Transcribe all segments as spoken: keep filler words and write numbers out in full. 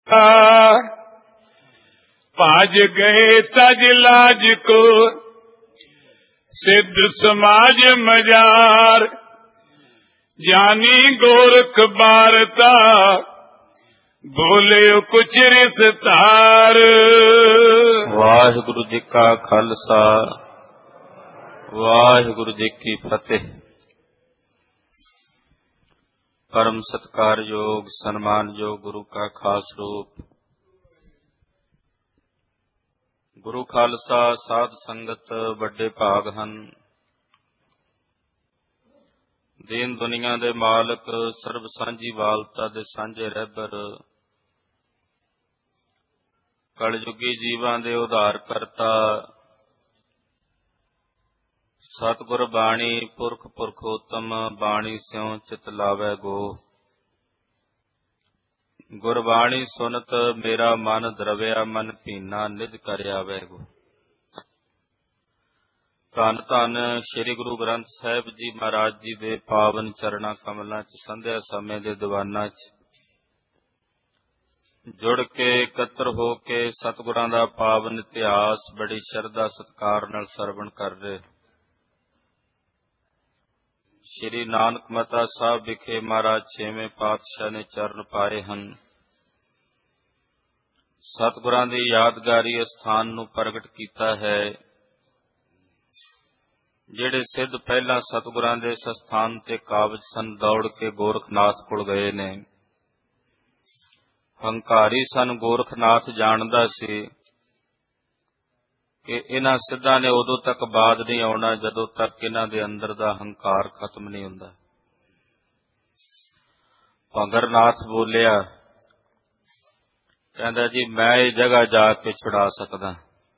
भाज गए तज लाज को सिद्ध समाज मजार जानी गोरख बारता बोले कुछ रिश्तार। वाहिगुरु जी का खालसा वाहिगुरु जी की फतेह। परम सत्कार योग सन्मान योग गुरु का खास रूप गुरु खालसा साध संगत ਵੱਡੇ ਭਾਗ ਹਨ। ਦੀਨ ਦੁਨੀਆ ਦੇ ਮਾਲਕ ਸਰਬ ਸਾਂਝੀ ਵਾਲਤਾ ਦੇ ਸਾਂਝੇ ਰਹਿਬਰ ਕਲਯੁਗੀ ਜੀਵਾਂ ਦੇ ਉਧਾਰ ਕਰਤਾ ਸਤਿਗੁਰ ਬਾਣੀ ਪੁਰਖ ਪੁਰਖੋਤਮ ਬਾਣੀ ਸਿਉ ਚਿਤ ਲਾਵੈ ਗੋ। ਗੁਰਬਾਣੀ ਸੁਨਤ ਮੇਰਾ ਮਨ ਦਰਵਿਆ ਮਨ ਭੀਨਾ ਨਿਜ ਕਰ ਆਵੈ ਗੋ। ਧੰਨ ਧੰਨ ਸ੍ਰੀ ਗੁਰੂ ਗ੍ਰੰਥ ਸਾਹਿਬ ਜੀ ਮਹਾਰਾਜ ਜੀ ਦੇ ਪਾਵਨ ਚਰਣਾ ਕਮਲਾਂ ਚ ਸੰਧਿਆ ਸਮੇਂ ਦੇ ਦੀਵਾਨਾਂ ਚ ਜੁੜ ਕੇ ਇਕੱਤਰ ਹੋ ਕੇ ਸਤਿਗੁਰਾਂ ਦਾ ਪਾਵਨ ਇਤਿਹਾਸ ਬੜੀ ਸ਼ਰਧਾ ਸਤਿਕਾਰ ਨਾਲ ਸਰਵਣ ਕਰ ਰਹੇ। ਸ਼੍ਰੀ ਨਾਨਕ ਮਤਾ ਸਾਹਿਬ ਵਿਖੇ ਮਹਾਰਾਜ ਛੇਵੇਂ ਪਾਤਸ਼ਾਹ ਨੇ ਚਰਨ ਪਾਏ ਹਨ। ਸਤਿਗੁਰਾਂ ਦੀ ਯਾਦਗਾਰੀ ਅਸਥਾਨ ਨੂੰ ਪ੍ਰਗਟ ਕੀਤਾ ਹੈ। ਜਿਹੜੇ ਸਿੱਧ ਪਹਿਲਾਂ ਸਤਿਗੁਰਾਂ ਦੇ ਇਸ ਅਸਥਾਨ ਤੇ ਕਾਬਜ ਸਨ ਦੌੜ ਕੇ ਗੋਰਖਨਾਥ ਕੋਲ ਗਏ ਨੇ। ਹੰਕਾਰੀ ਸਨ ਗੋਰਖਨਾਥ ਜਾਣਦਾ ਸੀ ਕਿ ਇਹਨਾਂ ਸਿੱਧਾਂ ਨੇ ਉਦੋਂ ਤੱਕ ਬਾਦ ਨਹੀਂ ਆਉਣਾ ਜਦੋਂ ਤੱਕ ਇਹਨਾਂ ਦੇ ਅੰਦਰ ਦਾ ਹੰਕਾਰ ਖਤਮ ਨਹੀਂ ਹੁੰਦਾ। ਭੰਗਰਨਾਥ ਬੋਲਿਆ, ਕਹਿੰਦਾ ਜੀ ਮੈਂ ਇਹ ਜਗ੍ਹਾ ਜਾ ਕੇ ਛੁਡਾ ਸਕਦਾ।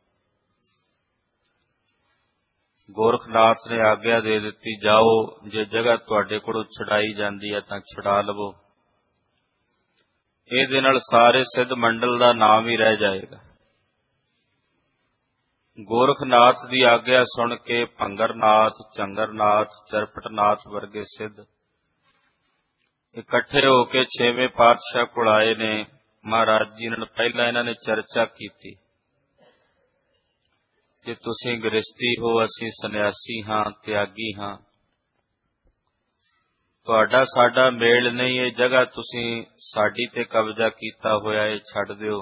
ਗੋਰਖਨਾਥ ਨੇ ਆਗਿਆ ਦੇ ਦਿੱਤੀ, ਜਾਓ, ਜੇ ਜਗ੍ਹਾ ਤੁਹਾਡੇ ਕੋਲੋਂ ਛੁਡਾਈ ਜਾਂਦੀ ਹੈ ਤਾਂ ਛੁਡਾ ਲਵੋ। ਇਹਦੇ ਨਾਲ ਸਾਰੇ ਸਿੱਧ ਮੰਡਲ ਦਾ ਨਾਮ ਹੀ ਰਹਿ ਜਾਏਗਾ। ਗੋਰਖਨਾਥ ਦੀ ਆਗਿਆ ਸੁਣ ਕੇ ਭੰਗਰਨਾਥ, ਝੰਗਰਨਾਥ, ਚਰਪਟਨਾਥ ਵਰਗੇ ਸਿੱਧ ਇਕੱਠੇ ਹੋ ਕੇ ਛੇਵੇਂ ਪਾਤਸ਼ਾਹ ਕੋਲ ਆਏ ਨੇ। ਮਹਾਰਾਜ ਜੀ ਨਾਲ ਪਹਿਲਾਂ ਇਹਨਾਂ ਨੇ ਚਰਚਾ ਕੀਤੀ ਕਿ ਤੁਸੀਂ ਗ੍ਰਸਤੀ ਹੋ, ਅਸੀਂ ਸੰਨਿਆਸੀ ਹਾਂ, ਤਿਆਗੀ ਹਾਂ, ਤੁਹਾਡਾ ਸਾਡਾ ਮੇਲ ਨਹੀਂ, ਇਹ ਜਗ੍ਹਾ ਤੁਸੀਂ ਸਾਡੀ ਤੇ ਕਬਜ਼ਾ ਕੀਤਾ ਹੋਇਆ, ਇਹ ਛੱਡ ਦਿਓ।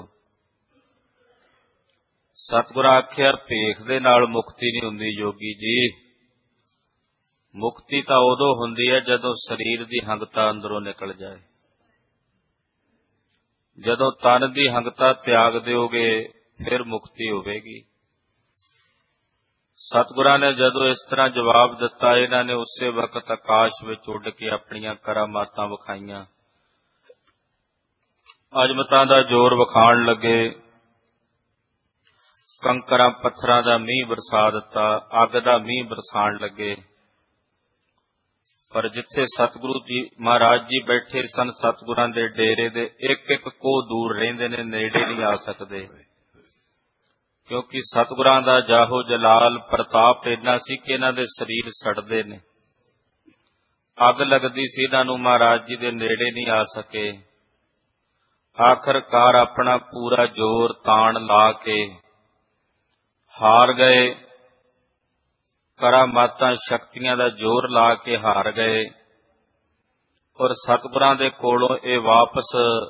ਸਤਿਗੁਰਾਂ ਆਖਿਆ, ਭੇਖ ਦੇ ਨਾਲ ਮੁਕਤੀ ਨਹੀਂ ਹੁੰਦੀ ਜੋਗੀ ਜੀ। ਮੁਕਤੀ ਤਾਂ ਉਦੋਂ ਹੁੰਦੀ ਹੈ ਜਦੋਂ ਸਰੀਰ ਦੀ ਹੰਗਤਾ ਅੰਦਰੋਂ ਨਿਕਲ ਜਾਏ। ਜਦੋਂ ਤਨ ਦੀ ਹੰਗਤਾ ਤਿਆਗ ਦਿਓਗੇ ਫਿਰ ਮੁਕਤੀ ਹੋਵੇਗੀ। ਸਤਿਗੁਰਾਂ ਨੇ ਜਦੋਂ ਇਸ ਤਰ੍ਹਾਂ ਜਵਾਬ ਦਿੱਤਾ, ਇਹਨਾਂ ਨੇ ਉਸੇ ਵਕਤ ਆਕਾਸ਼ ਵਿੱਚ ਉੱਡ ਕੇ ਆਪਣੀਆਂ ਕਰਾਮਾਤਾਂ ਵਿਖਾਈਆਂ, ਅਜ਼ਮਤਾਂ ਦਾ ਜ਼ੋਰ ਵਿਖਾਉਣ ਲੱਗੇ। ਕੰਕਰਾਂ ਪੱਥਰਾਂ ਦਾ ਮੀਂਹ ਬਰਸਾ ਦਿੱਤਾ, ਅੱਗ ਦਾ ਮੀਂਹ ਬਰਸਾਉਣ ਲੱਗੇ। ਪਰ ਜਿੱਥੇ ਸਤਿਗੁਰੂ ਜੀ ਮਹਾਰਾਜ ਜੀ ਬੈਠੇ ਸਨ, ਸਤਿਗੁਰਾਂ ਦੇ ਡੇਰੇ ਦੇ ਇੱਕ ਇੱਕ ਕੋਹ ਦੂਰ ਰਹਿੰਦੇ ਨੇ, ਨੇੜੇ ਨਹੀਂ ਆ ਸਕਦੇ, ਕਿਉਂਕਿ ਸਤਿਗੁਰਾਂ ਦਾ ਜਾਹੋ ਜਲਾਲ ਪ੍ਰਤਾਪ ਇੰਨਾ ਸੀ ਕਿ ਇਹਨਾਂ ਦੇ ਸਰੀਰ ਸੜਦੇ ਨੇ। ਅੱਗ ਲੱਗਦੀ ਸੀ ਇਹਨਾਂ ਨੂੰ, ਮਹਾਰਾਜ ਜੀ ਦੇ ਨੇੜੇ ਨਹੀਂ ਆ ਸਕੇ। ਆਖਰਕਾਰ ਆਪਣਾ ਪੂਰਾ ਜ਼ੋਰ ਤਾਣ ਲਾ ਕੇ ਹਾਰ ਗਏ। ਕਰਾਮਾਤਾਂ ਸ਼ਕਤੀਆਂ ਦਾ ਜ਼ੋਰ ਲਾ ਕੇ ਹਾਰ ਗਏ ਔਰ ਸਤਿਗੁਰਾਂ ਦੇ ਕੋਲੋਂ ਇਹ ਵਾਪਸ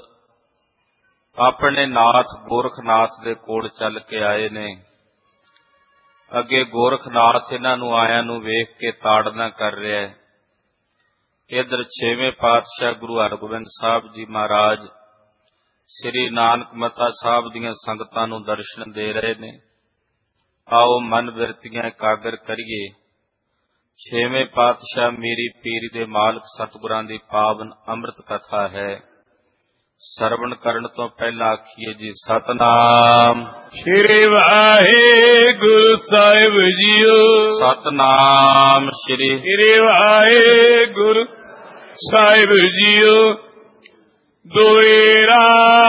ਆਪਣੇ ਨਾਥ ਗੋਰਖਨਾਥ ਦੇ ਕੋਲ ਚੱਲ ਕੇ ਆਏ ਨੇ। ਅੱਗੇ ਗੋਰਖਨਾਥ ਇਹਨਾਂ ਨੂੰ ਆਇਆਂ ਨੂੰ ਵੇਖ ਕੇ ਤਾੜਨਾ ਕਰ ਰਿਹਾ ਹੈ। ਇੱਧਰ ਛੇਵੇਂ ਪਾਤਸ਼ਾਹ ਗੁਰੂ ਹਰਗੋਬਿੰਦ ਸਾਹਿਬ ਜੀ ਮਹਾਰਾਜ ਸ੍ਰੀ ਨਾਨਕ ਮਤਾ ਸਾਹਿਬ ਦੀਆਂ ਸੰਗਤਾਂ ਨੂੰ ਦਰਸ਼ਨ ਦੇ ਰਹੇ ਨੇ। ਆਓ ਮਨ ਬਿਰਤੀਆਂ ਇਕਾਗਰ ਕਰੀਏ। ਛੇਵੇਂ ਪਾਤਸ਼ਾਹ ਮੀਰੀ ਪੀਰੀ ਦੇ ਮਾਲਕ ਸਤਿਗੁਰਾਂ ਦੀ ਪਾਵਨ ਅੰਮ੍ਰਿਤ ਕਥਾ ਹੈ। ਸਰਵਣ ਕਰਨ ਤੋਂ ਪਹਿਲਾਂ ਆਖੀਏ ਜੀ ਸਤਨਾਮ ਸ੍ਰੀ ਵਾਹਿਗੁਰੂ ਸਾਹਿਬ ਜੀਓ। ਸਤਨਾਮ ਸ੍ਰੀ ਸ੍ਰੀ ਵਾਹਿਗੁਰੂ ਸਾਹਿਬ ਜੀਓ। ਦੋਏਰਾ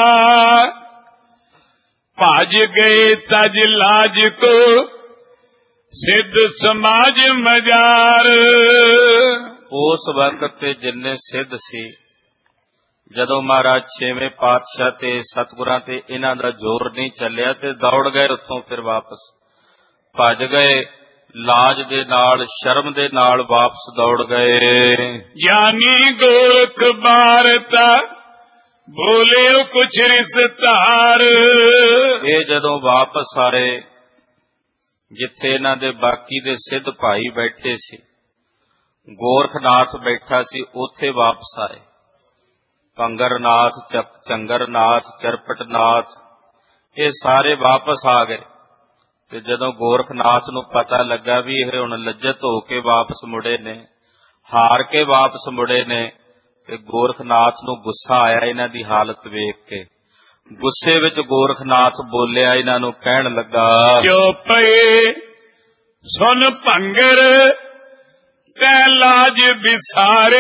ਭਾਜ ਗਏ ਤਜ ਲਾਜ ਕੋ ਸਿੱਧ ਸਮਾਜ ਮਜ਼ਾਰ। ਉਸ ਵਕਤ ਤੇ ਜਿੰਨੇ ਸਿੱਧ ਸੀ ਜਦੋਂ ਮਹਾਰਾਜ ਛੇਵੇਂ ਪਾਤਸ਼ਾਹ ਤੇ ਸਤਿਗੁਰਾਂ ਤੇ ਇਹਨਾਂ ਦਾ ਜ਼ੋਰ ਨਹੀਂ ਚੱਲਿਆ ਤੇ ਦੌੜ ਗਏ ਉੱਥੋਂ, ਫਿਰ ਵਾਪਸ ਭੱਜ ਗਏ, ਲਾਜ ਦੇ ਨਾਲ ਸ਼ਰਮ ਦੇ ਨਾਲ ਵਾਪਸ ਦੌੜ ਗਏ। ਗਿਆਨੀ ਗੋਰਖ ਬਾਰਤਾ ਬੋਲਿਓ ਕੁਛ ਰਿਸ਼ਤਾਰ। ਇਹ ਜਦੋਂ ਵਾਪਸ ਆਏ, ਜਿੱਥੇ ਇਹਨਾਂ ਦੇ ਬਾਕੀ ਦੇ ਸਿੱਧ ਭਾਈ ਬੈਠੇ ਸੀ, ਗੋਰਖਨਾਥ ਬੈਠਾ ਸੀ, ਉੱਥੇ ਵਾਪਸ ਆਏ। ਪੰਗਰਨਾਥ, ਚੰਗਰਨਾਥ, ਚਰਪਟਨਾਥ, ਇਹ ਸਾਰੇ ਵਾਪਸ ਆ ਗਏ। ਤੇ ਜਦੋਂ ਗੋਰਖਨਾਥ ਨੂੰ ਪਤਾ ਲੱਗਾ ਵੀ ਇਹ ਹੁਣ ਲੱਜਤ ਹੋ ਕੇ ਵਾਪਸ ਮੁੜੇ ਨੇ, ਹਾਰ ਕੇ ਵਾਪਸ ਮੁੜੇ ਨੇ, ਤੇ ਗੋਰਖਨਾਥ ਨੂੰ ਗੁੱਸਾ ਆਇਆ ਇਹਨਾਂ ਦੀ ਹਾਲਤ ਵੇਖ ਕੇ। ਗੁੱਸੇ ਵਿੱਚ ਗੋਰਖਨਾਥ ਬੋਲਿਆ, ਇਹਨਾਂ ਨੂੰ ਕਹਿਣ ਲੱਗਾ, ਜੋ ਪਏ ਸੁਨ ਭੰਗਰ ਤੈ ਲਾਜ ਵਿਸਾਰੇ,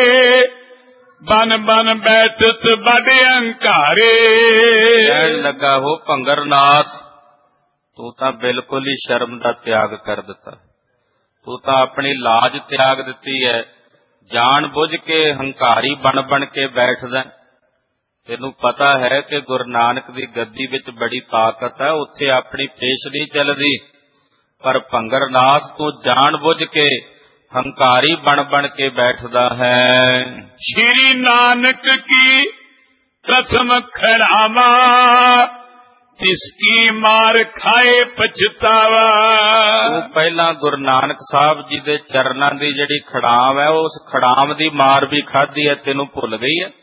ਬਨ ਬਨ ਬੈਠਤ ਬੜ ਅੰਕਾਰੇ। ਕਹਿਣ ਲੱਗਾ, ਹੋ ਭੰਗਰਨਾਥ, ਤੂੰ ਤਾਂ ਬਿਲਕੁਲ ਹੀ ਸ਼ਰਮ ਦਾ ਤਿਆਗ ਕਰ ਦਿੱਤਾ, ਤੂੰ ਤਾਂ ਆਪਣੀ ਲਾਜ ਤਿਆਗ ਦਿੱਤੀ ਹੈ, ਜਾਣ ਬੁੱਝ ਕੇ ਹੰਕਾਰੀ ਬਣ ਬਣ ਕੇ ਬੈਠਦਾ। ਤੈਨੂੰ ਪਤਾ ਹੈ ਕਿ ਗੁਰੂ ਨਾਨਕ ਦੀ ਗੱਦੀ ਵਿੱਚ ਬੜੀ ਤਾਕਤ ਹੈ, ਉੱਥੇ ਆਪਣੀ ਪੇਸ਼ ਨਹੀਂ ਚੱਲਦੀ, ਪਰ ਭੰਗਰਨਾਥ ਤੂੰ ਜਾਣ ਬੁੱਝ ਕੇ ਹੰਕਾਰੀ ਬਣ ਬਣ ਕੇ ਬੈਠਦਾ ਹੈ। ਸ਼੍ਰੀ ਨਾਨਕ ਕੀ ਪ੍ਰਥਮ ਖੜਾਵਾ, ਤਿਸਕੀ ਮਾਰ ਖਾਏ ਪਛਤਾਵਾ। ਉਹ ਪਹਿਲਾਂ ਗੁਰੂ ਨਾਨਕ ਸਾਹਿਬ ਜੀ ਦੇ ਚਰਨਾਂ ਦੀ ਜਿਹੜੀ ਖੜਾਮ ਹੈ, ਉਸ ਖੜਾਮ ਦੀ ਮਾਰ ਵੀ ਖਾਧੀ ਹੈ, ਤੈਨੂੰ ਭੁੱਲ ਗਈ ਹੈ।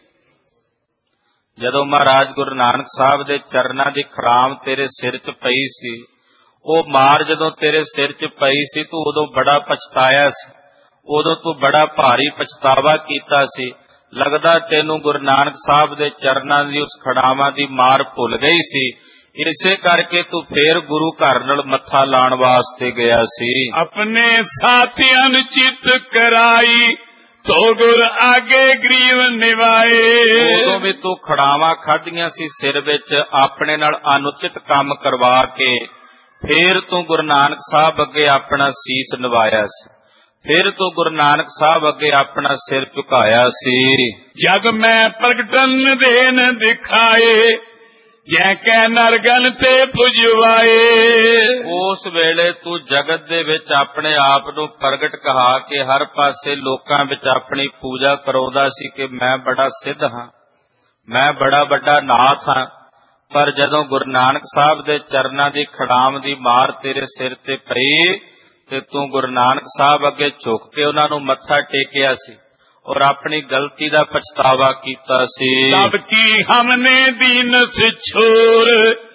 ਜਦੋਂ ਮਹਾਰਾਜ ਗੁਰੂ ਨਾਨਕ ਸਾਹਿਬ ਦੇ ਚਰਨਾਂ ਦੀ ਖੜਾਮ ਤੇਰੇ ਸਿਰ 'ਚ ਪਈ ਸੀ, ਉਹ ਮਾਰ ਜਦੋਂ ਤੇਰੇ ਸਿਰ 'ਚ ਪਈ ਸੀ, ਤੂੰ ਉਦੋਂ ਬੜਾ ਪਛਤਾਇਆ ਸੀ, ਉਦੋਂ ਤੂੰ ਬੜਾ ਭਾਰੀ ਪਛਤਾਵਾ ਕੀਤਾ ਸੀ। ਲੱਗਦਾ ਤੈਨੂੰ ਗੁਰੂ ਨਾਨਕ ਸਾਹਿਬ ਦੇ ਚਰਨਾਂ ਦੀ ਉਸ ਖੜਾਵਾਂ ਦੀ ਮਾਰ ਭੁੱਲ ਗਈ ਸੀ, ਇਸੇ ਕਰਕੇ ਤੂੰ ਫੇਰ ਗੁਰੂ ਘਰ ਨਾਲ ਮੱਥਾ ਲਾਉਣ ਵਾਸਤੇ ਗਿਆ ਸੀ। ਆਪਣੇ ਸਾਥੀਆਂ ਨੂੰ ਚਿੱਤ ਕਰਾਈ, ਤੋ ਗੁਰ ਆਗੇ ਗਰੀਵ ਨਿਵਾਏ। ਉਦੋਂ ਵੀ ਤੂੰ ਖੜਾਵਾਂ ਖਾਧੀਆਂ ਸੀ ਸਿਰ ਵਿੱਚ, ਆਪਣੇ ਨਾਲ ਅਨੁਚਿਤ ਕੰਮ ਕਰਵਾ ਕੇ ਫੇਰ ਤੂੰ ਗੁਰੂ ਨਾਨਕ ਸਾਹਿਬ ਅੱਗੇ ਆਪਣਾ ਸੀਸ ਨਿਵਾਇਆ ਸੀ, ਫਿਰ ਤੂੰ ਗੁਰੂ ਨਾਨਕ ਸਾਹਿਬ ਅੱਗੇ ਆਪਣਾ ਸਿਰ ਝੁਕਾਇਆ ਸੀ। ਜਗ ਮੈਂ ਪ੍ਰਗਟਨ ਦੇਨ ਦਿਖਾਏ, ਜੈ ਕੈ ਨਰਗਨ ਤੇ ਪੁਜਵਾਏ। ਉਸ ਵੇਲੇ ਤੂੰ ਜਗਤ ਦੇ ਵਿੱਚ ਆਪਣੇ ਆਪ ਨੂੰ ਪ੍ਰਗਟ ਕਹਾ ਕੇ ਹਰ ਪਾਸੇ ਲੋਕਾਂ ਵਿੱਚ ਆਪਣੀ ਪੂਜਾ ਕਰਾਉਂਦਾ ਸੀ ਕਿ ਮੈਂ ਬੜਾ ਸਿੱਧ ਹਾਂ, ਮੈਂ ਬੜਾ ਵੱਡਾ ਨਾਥ ਹਾਂ। ਪਰ ਜਦੋਂ ਗੁਰੂ ਨਾਨਕ ਸਾਹਿਬ ਦੇ ਚਰਨਾਂ ਦੀ ਖੜਾਮ ਦੀ ਮਾਰ ਤੇਰੇ ਸਿਰ ਤੇ ਪਈ ਤੇ ਤੂੰ ਗੁਰੂ ਨਾਨਕ ਸਾਹਿਬ ਅੱਗੇ ਝੁਕ ਕੇ ਉਹਨਾਂ ਨੂੰ ਮੱਥਾ ਟੇਕਿਆ ਸੀ ਔਰ ਆਪਣੀ ਗਲਤੀ ਦਾ ਪਛਤਾਵਾ ਕੀਤਾ ਸੀ। ਤਬ ਕੀ ਹਮਨੇ ਦੀਨ ਸੇ ਛੋਰ,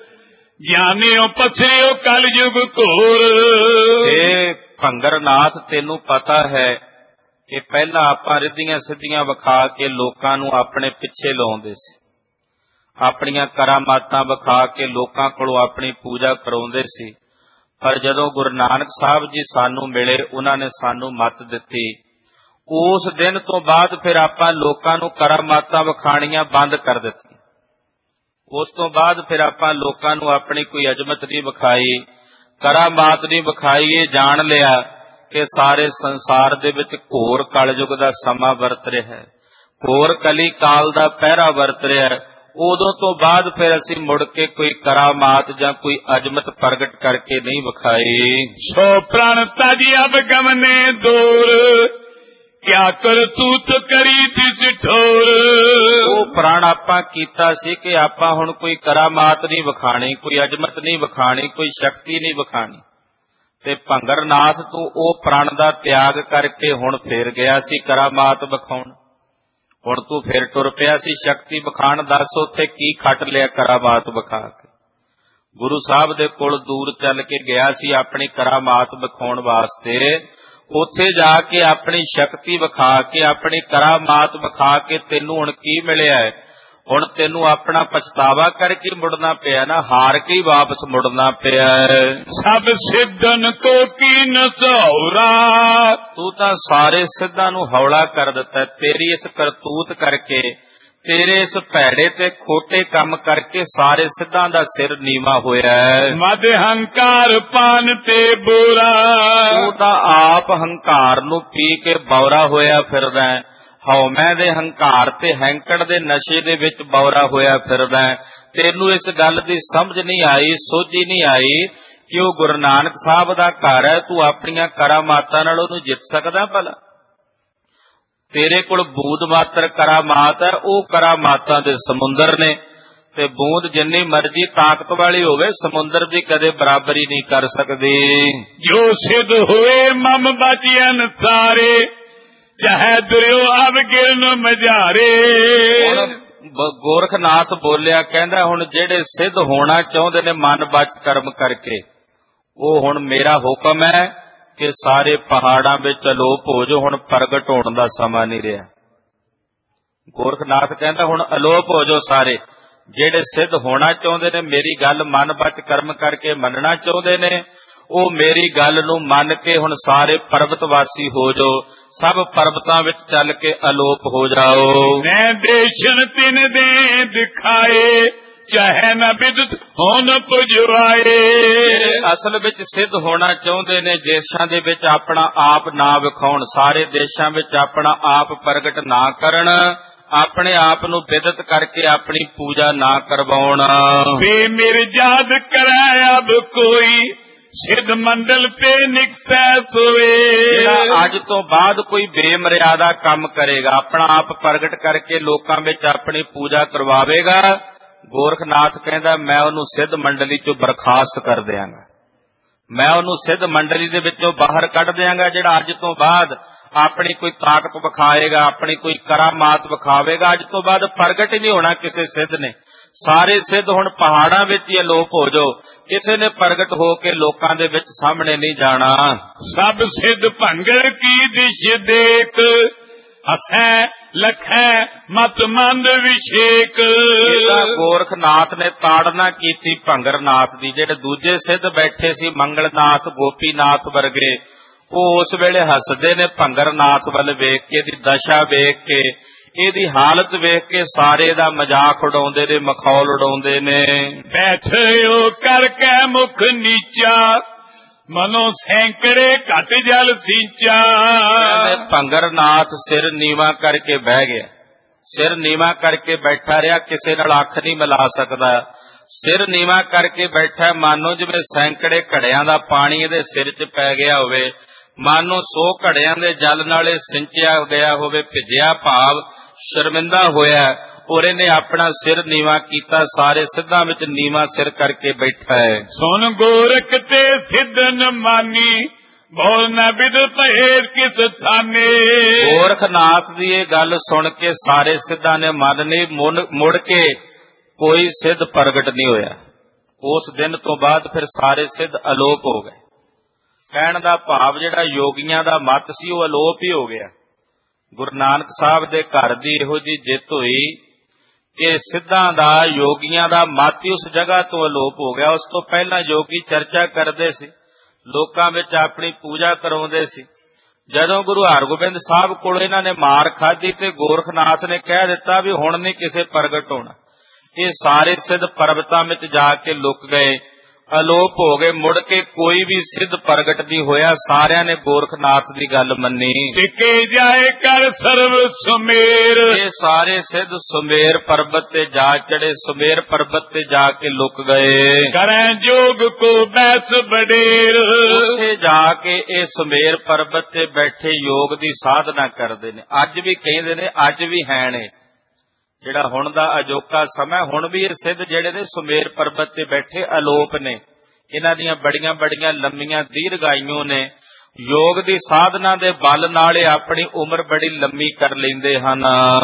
ਜਾਣਿਓ ਪਛਿਓ ਕਲ ਯੁਗ ਘੋਰ। ਇਹ ਭੰਗਰਨਾਥ, ਤੈਨੂੰ ਪਤਾ ਹੈ ਕਿ ਪਹਿਲਾਂ ਆਪਾਂ ਰਿੱਧੀਆਂ ਸਿੱਧੀਆਂ ਵਿਖਾ ਕੇ ਲੋਕਾਂ ਨੂੰ ਆਪਣੇ ਪਿੱਛੇ ਲਾਉਂਦੇ ਸੀ, ਆਪਣੀਆਂ ਕਰਾਮਾਤਾਂ ਵਿਖਾ ਕੇ ਲੋਕਾਂ ਕੋਲੋਂ ਆਪਣੀ ਪੂਜਾ ਕਰਾਉਂਦੇ ਸੀ। ਪਰ ਜਦੋਂ ਗੁਰੂ ਨਾਨਕ ਸਾਹਿਬ ਜੀ ਸਾਨੂੰ ਮਿਲੇ, ਉਹਨਾਂ ਨੇ ਸਾਨੂੰ ਮੱਤ ਦਿੱਤੀ, ਉਸ ਦਿਨ ਤੋਂ ਬਾਅਦ ਫਿਰ ਆਪਾਂ ਲੋਕਾਂ ਨੂੰ ਕਰਾਮਾਤਾਂ ਵਿਖਾਣੀਆਂ ਬੰਦ ਕਰ ਦਿੱਤੀਆਂ। ਉਸ ਤੋਂ ਬਾਅਦ ਫਿਰ ਆਪਾਂ ਲੋਕਾਂ ਨੂੰ ਆਪਣੀ ਕੋਈ ਅਜ਼ਮਤ ਨਹੀਂ ਵਿਖਾਈ, ਕਰਾਮਾਤ ਨਹੀਂ ਵਿਖਾਈ। ਇਹ ਜਾਣ ਲਿਆ ਕਿ ਸਾਰੇ ਸੰਸਾਰ ਦੇ ਵਿੱਚ ਘੋਰ ਕਲਯੁਗ ਦਾ ਸਮਾਂ ਵਰਤ ਰਿਹਾ ਹੈ, ਘੋਰ ਕਲੀ ਕਾਲ ਦਾ ਪਹਿਰਾ ਵਰਤ ਰਿਹਾ ਹੈ। ਉਦੋਂ ਤੋਂ ਬਾਅਦ ਫਿਰ ਅਸੀਂ ਮੁੜ ਕੇ ਕੋਈ ਕਰਾਮਾਤ ਜਾਂ ਕੋਈ ਅਜ਼ਮਤ ਪ੍ਰਗਟ ਕਰਕੇ ਨਹੀਂ ਵਿਖਾਈ। ਸੋ ਪ੍ਰਣ ਤਜ ਅਬ ਗਮਨੇ ਦੂਰ, ਕਿਆ ਕਰਤੂਤ ਕਰੀ ਤਿਸ ਠੋਰ। ਉਹ ਪ੍ਰਣ ਆਪਾਂ ਕੀਤਾ ਸੀ ਕਿ ਆਪਾਂ ਹੁਣ ਕੋਈ ਕਰਾਮਾਤ ਨਹੀਂ ਵਿਖਾਣੀ, ਕੋਈ ਅਜ਼ਮਤ ਨਹੀਂ ਵਿਖਾਣੀ, ਕੋਈ ਸ਼ਕਤੀ ਨਹੀਂ ਵਿਖਾਣੀ। ਤੇ ਭੰਗਰਨਾਥ, ਤੂੰ ਉਹ ਪ੍ਰਣ ਦਾ ਤਿਆਗ ਕਰਕੇ ਹੁਣ ਫੇਰ ਗਿਆ ਸੀ ਕਰਾਮਾਤ ਵਿਖਾਉਣ। ਹੁਣ ਤੂੰ ਫਿਰ ਟੁਰ ਪਿਆ ਸੀ ਸ਼ਕਤੀ ਵਿਖਾਣ। ਦੱਸ ਉੱਥੇ ਕੀ ਖੱਟ ਲਿਆ ਕਰਾਮਾਤ ਵਿਖਾ ਕੇ? ਗੁਰੂ ਸਾਹਿਬ ਦੇ ਕੋਲ ਦੂਰ ਚੱਲ ਕੇ ਗਿਆ ਸੀ ਆਪਣੀ ਕਰਾਮਾਤ ਵਿਖਾਉਣ ਵਾਸਤੇ। ਉੱਥੇ ਜਾ ਕੇ ਆਪਣੀ ਸ਼ਕਤੀ ਵਿਖਾ ਕੇ, ਆਪਣੀ ਕਰਾਮਾਤ ਵਿਖਾ ਕੇ ਤੈਨੂੰ ਹੁਣ ਕੀ ਮਿਲਿਆ ਹੈ? ਹੁਣ ਤੈਨੂੰ ਆਪਣਾ ਪਛਤਾਵਾ ਕਰਕੇ ਮੁੜਨਾ ਪਿਆ ਨਾ, ਹਾਰ ਕੇ ਹੀ ਵਾਪਸ ਮੁੜਨਾ ਪਿਆ। ਸਭ ਸਿੱਧਨ ਕੋ ਕੀਨ ਸਹੌਰਾ, ਤੂੰ ਤਾਂ ਸਾਰੇ ਸਿੱਧਾਂ ਨੂੰ ਹੌਲਾ ਕਰ ਦਿੱਤਾ। ਤੇਰੀ ਇਸ ਕਰਤੂਤ ਕਰਕੇ, ਤੇਰੇ ਇਸ ਭੈੜੇ ਤੇ ਖੋਟੇ ਕੰਮ ਕਰਕੇ ਸਾਰੇ ਸਿੱਧਾਂ ਦਾ ਸਿਰ ਨੀਵਾ ਹੋਇਆ ਹੈ। ਮਦ ਹੰਕਾਰ ਪਾਨ ਤੇ ਬੋਰਾ, ਤੂੰ ਤਾਂ ਆਪ ਹੰਕਾਰ ਨੂੰ ਪੀ ਕੇ ਬੌਰਾ ਹੋਇਆ ਫਿਰਦਾ ਹੈ। ਹਉਮੈ ਦੇ ਹੰਕਾਰ ਤੇ ਹੈਂਕੜ ਦੇ ਨਸ਼ੇ ਦੇ ਵਿੱਚ ਬੌਰਾ ਹੋਇਆ ਫਿਰਦਾ। ਤੈਨੂੰ ਇਸ ਗੱਲ ਦੀ ਸਮਝ ਨਹੀਂ ਆਈ, ਸੋਝੀ ਨਹੀਂ ਆਈ ਕਿ ਉਹ ਗੁਰੂ ਨਾਨਕ ਸਾਹਿਬ ਦਾ ਘਰ ਹੈ, ਤੂੰ ਆਪਣੀਆਂ ਕਰਾਮਾਤਾਂ ਨਾਲ ਉਹਨੂੰ ਜਿੱਤ ਸਕਦਾ ਭਲਾ? ਤੇਰੇ ਕੋਲ ਬੂੰਦ ਮਾਤਰ ਕਰਾਮਾਤ ਹੈ, ਉਹ ਕਰਾਮਾਤਾਂ ਦੇ ਸਮੁੰਦਰ ਨੇ, ਤੇ ਬੂੰਦ ਜਿੰਨੀ ਮਰਜ਼ੀ ਤਾਕਤ ਵਾਲੀ ਹੋਵੇ ਸਮੁੰਦਰ ਦੀ ਕਦੇ ਬਰਾਬਰੀ ਨਹੀਂ ਕਰ ਸਕਦੀ। ਜੋ ਸਿੱਧ ਹੋਏ ਮਮ ਬਚਿਅਨ ਸਾਰੇ, ਚਾਹੇ ਦੁਰਿਓ ਅਬ ਗਿਰਨ ਮਝਾਰੇ। ਗੋਰਖਨਾਥ ਬੋਲਿਆ, ਕਹਿੰਦਾ ਹੁਣ ਜਿਹੜੇ ਸਿੱਧ ਹੋਣਾ ਚਾਹੁੰਦੇ ਨੇ ਮਨ ਬਚ ਕਰਮ ਕਰਕੇ, ਉਹ ਹੁਣ ਮੇਰਾ ਹੁਕਮ ਹੈ ਕਿ ਸਾਰੇ ਪਹਾੜਾਂ ਵਿੱਚ ਅਲੋਪ ਹੋ ਜਾਓ, ਹੁਣ ਪ੍ਰਗਟ ਹੋਣ ਦਾ ਸਮਾਂ ਨਹੀਂ ਰਿਹਾ। ਗੋਰਖਨਾਥ ਕਹਿੰਦਾ ਹੁਣ ਅਲੋਪ ਹੋ ਜਾਓ ਸਾਰੇ। ਜਿਹੜੇ ਸਿੱਧ ਹੋਣਾ ਚਾਹੁੰਦੇ ਨੇ, ਮੇਰੀ ਗੱਲ ਮਨ ਬਚ ਕਰਮ ਕਰਕੇ ਮੰਨਣਾ ਚਾਹੁੰਦੇ ਨੇ, ਉਹ ਮੇਰੀ ਗੱਲ ਨੂੰ ਮੰਨ ਕੇ ਹੁਣ ਸਾਰੇ ਪਰਬਤ ਵਾਸੀ ਹੋ ਜਾਓ, ਸਭ ਪਰਬਤਾਂ ਵਿੱਚ ਚੱਲ ਕੇ ਅਲੋਪ ਹੋ ਜਾਓ। ਮੈਂ ਦੇਸ਼ਨ ਤਿਨ ਦੇ ਦਿਖਾਏ, ਚਾਹੇ ਨਾ ਬਿਦਤ ਹੋਣ ਪੁਜਵਾਏ। ਅਸਲ ਵਿੱਚ ਸਿੱਧ ਹੋਣਾ ਚਾਹੁੰਦੇ ਨੇ, ਦੇਸ਼ਾਂ ਦੇ ਵਿੱਚ ਆਪਣਾ ਆਪ ਨਾ ਵਿਖਾਉਣ, ਸਾਰੇ ਦੇਸ਼ਾਂ ਵਿੱਚ ਆਪਣਾ ਆਪ ਪ੍ਰਗਟ ਨਾ ਕਰਨ, ਆਪਣੇ ਆਪ ਨੂੰ ਬਿਦਤ ਕਰਕੇ ਆਪਣੀ ਪੂਜਾ ਨਾ ਕਰਵਾਉਣ। ਵੇ ਮਿਰਜਾਦ ਕਰਾਇ ਅਬ ਕੋਈ, ਸਿੱਧ ਮੰਡਲ ਤੇ ਨਿਕਸੈ ਸੋਏ। ਜਿਹੜਾ ਅੱਜ ਤੋਂ ਬਾਅਦ ਕੋਈ ਬੇਮਰਿਆਦਾ ਕੰਮ ਕਰੇਗਾ, ਆਪਣਾ ਆਪ ਪ੍ਰਗਟ ਕਰਕੇ ਲੋਕਾਂ ਵਿੱਚ ਆਪਣੀ ਪੂਜਾ ਕਰਵਾਵੇਗਾ, ਗੋਰਖਨਾਥ ਕਹਿੰਦਾ ਮੈਂ ਉਹਨੂੰ ਸਿੱਧ ਮੰਡਲੀ ਚੋਂ ਬਰਖਾਸਤ ਕਰ ਦਿਆਂਗਾ, ਮੈਂ ਉਹਨੂੰ ਸਿੱਧ ਮੰਡਲੀ ਦੇ ਵਿੱਚੋਂ ਬਾਹਰ ਕੱਢ ਦਿਆਂਗਾ। ਜਿਹੜਾ ਅੱਜ ਤੋਂ ਬਾਅਦ ਆਪਣੀ ਕੋਈ ਤਾਕਤ ਵਿਖਾਏਗਾ, ਆਪਣੀ ਕੋਈ ਕਰਾਮਾਤ ਵਿਖਾਵੇਗਾ, ਅੱਜ ਤੋਂ ਬਾਅਦ ਪ੍ਰਗਟ ਹੀ ਨਹੀਂ ਹੋਣਾ ਕਿਸੇ ਸਿੱਧ ਨੇ। ਸਾਰੇ ਸਿੱਧ ਹੁਣ ਪਹਾੜਾਂ ਵਿੱਚ ਹੀ ਅਲੋਪ ਹੋ ਜਾਓ, ਕਿਸੇ ਨੇ ਪ੍ਰਗਟ ਹੋ ਕੇ ਲੋਕਾਂ ਦੇ ਵਿੱਚ ਸਾਹਮਣੇ ਨਹੀਂ ਜਾਣਾ। ਸਭ ਸਿੱਧ ਭੰਗੜ ਕੀ ਦਿਸ਼ ਦੇਖ, ਹਸੈ ਲਖੈ ਮਤ ਮੰਦ ਵਿਸ਼ੇਕ। ਗੋਰਖਨਾਥ ਨੇ ਤਾੜਨਾ ਕੀਤੀ ਭੰਗਰਨਾਥ ਦੀ। ਜਿਹੜੇ ਦੂਜੇ ਸਿੱਧ ਬੈਠੇ ਸੀ, ਮੰਗਲਨਾਥ, ਗੋਪੀਨਾਥ ਵਰਗੇ, ਉਹ ਉਸ ਵੇਲੇ ਹੱਸਦੇ ਨੇ ਭੰਗਰਨਾਥ ਵੱਲ ਵੇਖ ਕੇ, ਇਹਦੀ ਦਸ਼ਾ ਵੇਖ ਕੇ, ਇਹਦੀ ਹਾਲਤ ਵੇਖ ਕੇ ਸਾਰੇ ਦਾ ਮਜ਼ਾਕ ਉਡਾਉਂਦੇ ਨੇ, ਮਖੌਲ ਉਡਾਉਂਦੇ ਨੇ। ਬੈਠਿਓ ਕਰਕੇ ਮੁਖ ਨੀਚਾ, ਮਨੋ ਸੈਂਕੜੇ ਘਟ ਜਲ ਸਿੰਚਾ। ਭੰਗਰਨਾਥ ਸਿਰ ਨੀਵਾ ਕਰਕੇ ਬਹਿ ਗਿਆ, ਸਿਰ ਨੀਵਾ ਕਰਕੇ ਬੈਠਾ ਰਿਹਾ, ਕਿਸੇ ਨਾਲ ਅੱਖ ਨਹੀਂ ਮਿਲਾ ਸਕਦਾ। ਸਿਰ ਨੀਵਾ ਕਰਕੇ ਬੈਠਾ, ਮਾਨੋ ਜਿਵੇਂ ਸੈਂਕੜੇ ਘੜਿਆਂ ਦਾ ਪਾਣੀ ਇਹਦੇ ਸਿਰ 'ਚ ਪੈ ਗਿਆ ਹੋਵੇ, ਮਾਨੋ ਸੌ ਘੜਿਆਂ ਦੇ ਜਲ ਨਾਲੇ ਸਿੰਚਿਆ ਗਿਆ ਹੋਵੇ, ਭਿੱਜਿਆ ਭਾਵ ਸ਼ਰਮਿੰਦਾ ਹੋਇਆ, ਔਰ ਇਹਨੇ ਆਪਣਾ ਸਿਰ ਨੀਵਾ ਕੀਤਾ, ਸਾਰੇ ਸਿੱਧਾਂ ਵਿੱਚ ਨੀਵਾ ਸਿਰ ਕਰਕੇ ਬੈਠਾ ਹੈ। ਸੁਣ ਗੋਰਖ ਤੇ ਸਿੱਧਨ ਮਾਨੀ, ਬੋਲ ਨਾ ਬਿਦ ਭੇਦ ਕਿਸ ਥਾਨੇ। ਗੋਰਖਨਾਥ ਦੀ ਇਹ ਗੱਲ ਸੁਣ ਕੇ ਸਾਰੇ ਸਿੱਧਾਂ ਨੇ ਮੰਨ ਲਈ, ਮੁੜ ਕੇ ਕੋਈ ਸਿੱਧ ਪ੍ਰਗਟ ਨਹੀਂ ਹੋਇਆ। ਉਸ ਦਿਨ ਤੋਂ ਬਾਅਦ ਫਿਰ ਸਾਰੇ ਸਿੱਧ ਅਲੋਪ ਹੋ ਗਏ। ਕਹਿਣ ਦਾ ਭਾਵ ਜਿਹੜਾ ਯੋਗੀਆਂ ਦਾ ਮਤ ਸੀ ਉਹ ਅਲੋਪ ਹੀ ਹੋ ਗਿਆ। ਗੁਰੂ ਨਾਨਕ ਸਾਹਿਬ ਦੇ ਘਰ ਦੀ ਇਹੋ ਜਿਹੀ ਜਿੱਤ ਹੋਈ ਕਿ ਸਿੱਧਾਂ ਦਾ, ਯੋਗੀਆਂ ਦਾ ਮਤ ਹੀ ਉਸ ਜਗ੍ਹਾ ਤੋਂ ਅਲੋਪ ਹੋ ਗਿਆ। ਉਸ ਤੋਂ ਪਹਿਲਾਂ ਯੋਗੀ ਚਰਚਾ ਕਰਦੇ ਸੀ, ਲੋਕਾਂ ਵਿੱਚ ਆਪਣੀ ਪੂਜਾ ਕਰਾਉਂਦੇ ਸੀ। ਜਦੋਂ ਗੁਰੂ ਹਰਗੋਬਿੰਦ ਸਾਹਿਬ ਕੋਲ ਇਹਨਾਂ ਨੇ ਮਾਰ ਖਾਧੀ ਤੇ ਗੋਰਖਨਾਥ ਨੇ ਕਹਿ ਦਿੱਤਾ ਵੀ ਹੁਣ ਨਹੀਂ ਕਿਸੇ ਪ੍ਰਗਟ ਹੋਣਾ, ਇਹ ਸਾਰੇ ਸਿੱਧ ਪਰਬਤਾਂ ਵਿੱਚ ਜਾ ਕੇ ਲੁਕ ਗਏ, ਅਲੋਪ ਹੋ ਗਏ। ਮੁੜ ਕੇ ਕੋਈ ਵੀ ਸਿੱਧ ਪ੍ਰਗਟ ਨਹੀਂ ਹੋਇਆ। ਸਾਰਿਆਂ ਨੇ ਗੋਰਖਨਾਥ ਦੀ ਗੱਲ ਮੰਨੀ। ਟਿਕੇ ਜਾਏ ਕਰ ਸਰਵ ਸੁਮੇਰ, ਇਹ ਸਾਰੇ ਸਿੱਧ ਸੁਮੇਰ ਪਰਬਤ ਤੇ ਜਾ ਚੜੇ, ਸੁਮੇਰ ਪਰਬਤ ਤੇ ਜਾ ਕੇ ਲੁਕ ਗਏ। ਕਰੈ ਜੋਗ ਕੋ ਬੈਸ ਬਡੇਰ, ਉੱਥੇ ਜਾ ਕੇ ਇਹ ਸੁਮੇਰ ਪਰਬਤ ਤੇ ਬੈਠੇ ਯੋਗ ਦੀ ਸਾਧਨਾ ਕਰਦੇ ਨੇ। ਅੱਜ ਵੀ ਕਹਿੰਦੇ ਨੇ, ਅੱਜ ਵੀ ਹੈ ਨੇ, ਜਿਹੜਾ ਹੁਣ ਦਾ ਅਜੋਕਾ ਸਮਾਂ, ਹੁਣ ਵੀ ਇਹ ਸਿੱਧ ਜਿਹੜੇ ਨੇ ਸੁਮੇਰ ਪਰਬਤ ਤੇ ਬੈਠੇ ਅਲੋਪ ਨੇ। ਇਹਨਾਂ ਦੀਆਂ ਬੜੀਆਂ ਬੜੀਆਂ ਲੰਮੀਆਂ ਦੀਰਘਾਯੂ ਨੇ। ਯੋਗ ਦੀ ਸਾਧਨਾ ਦੇ ਬਲ ਨਾਲ ਇਹ ਆਪਣੀ ਉਮਰ ਬੜੀ ਲੰਮੀ ਕਰ ਲੈਂਦੇ ਹਨ।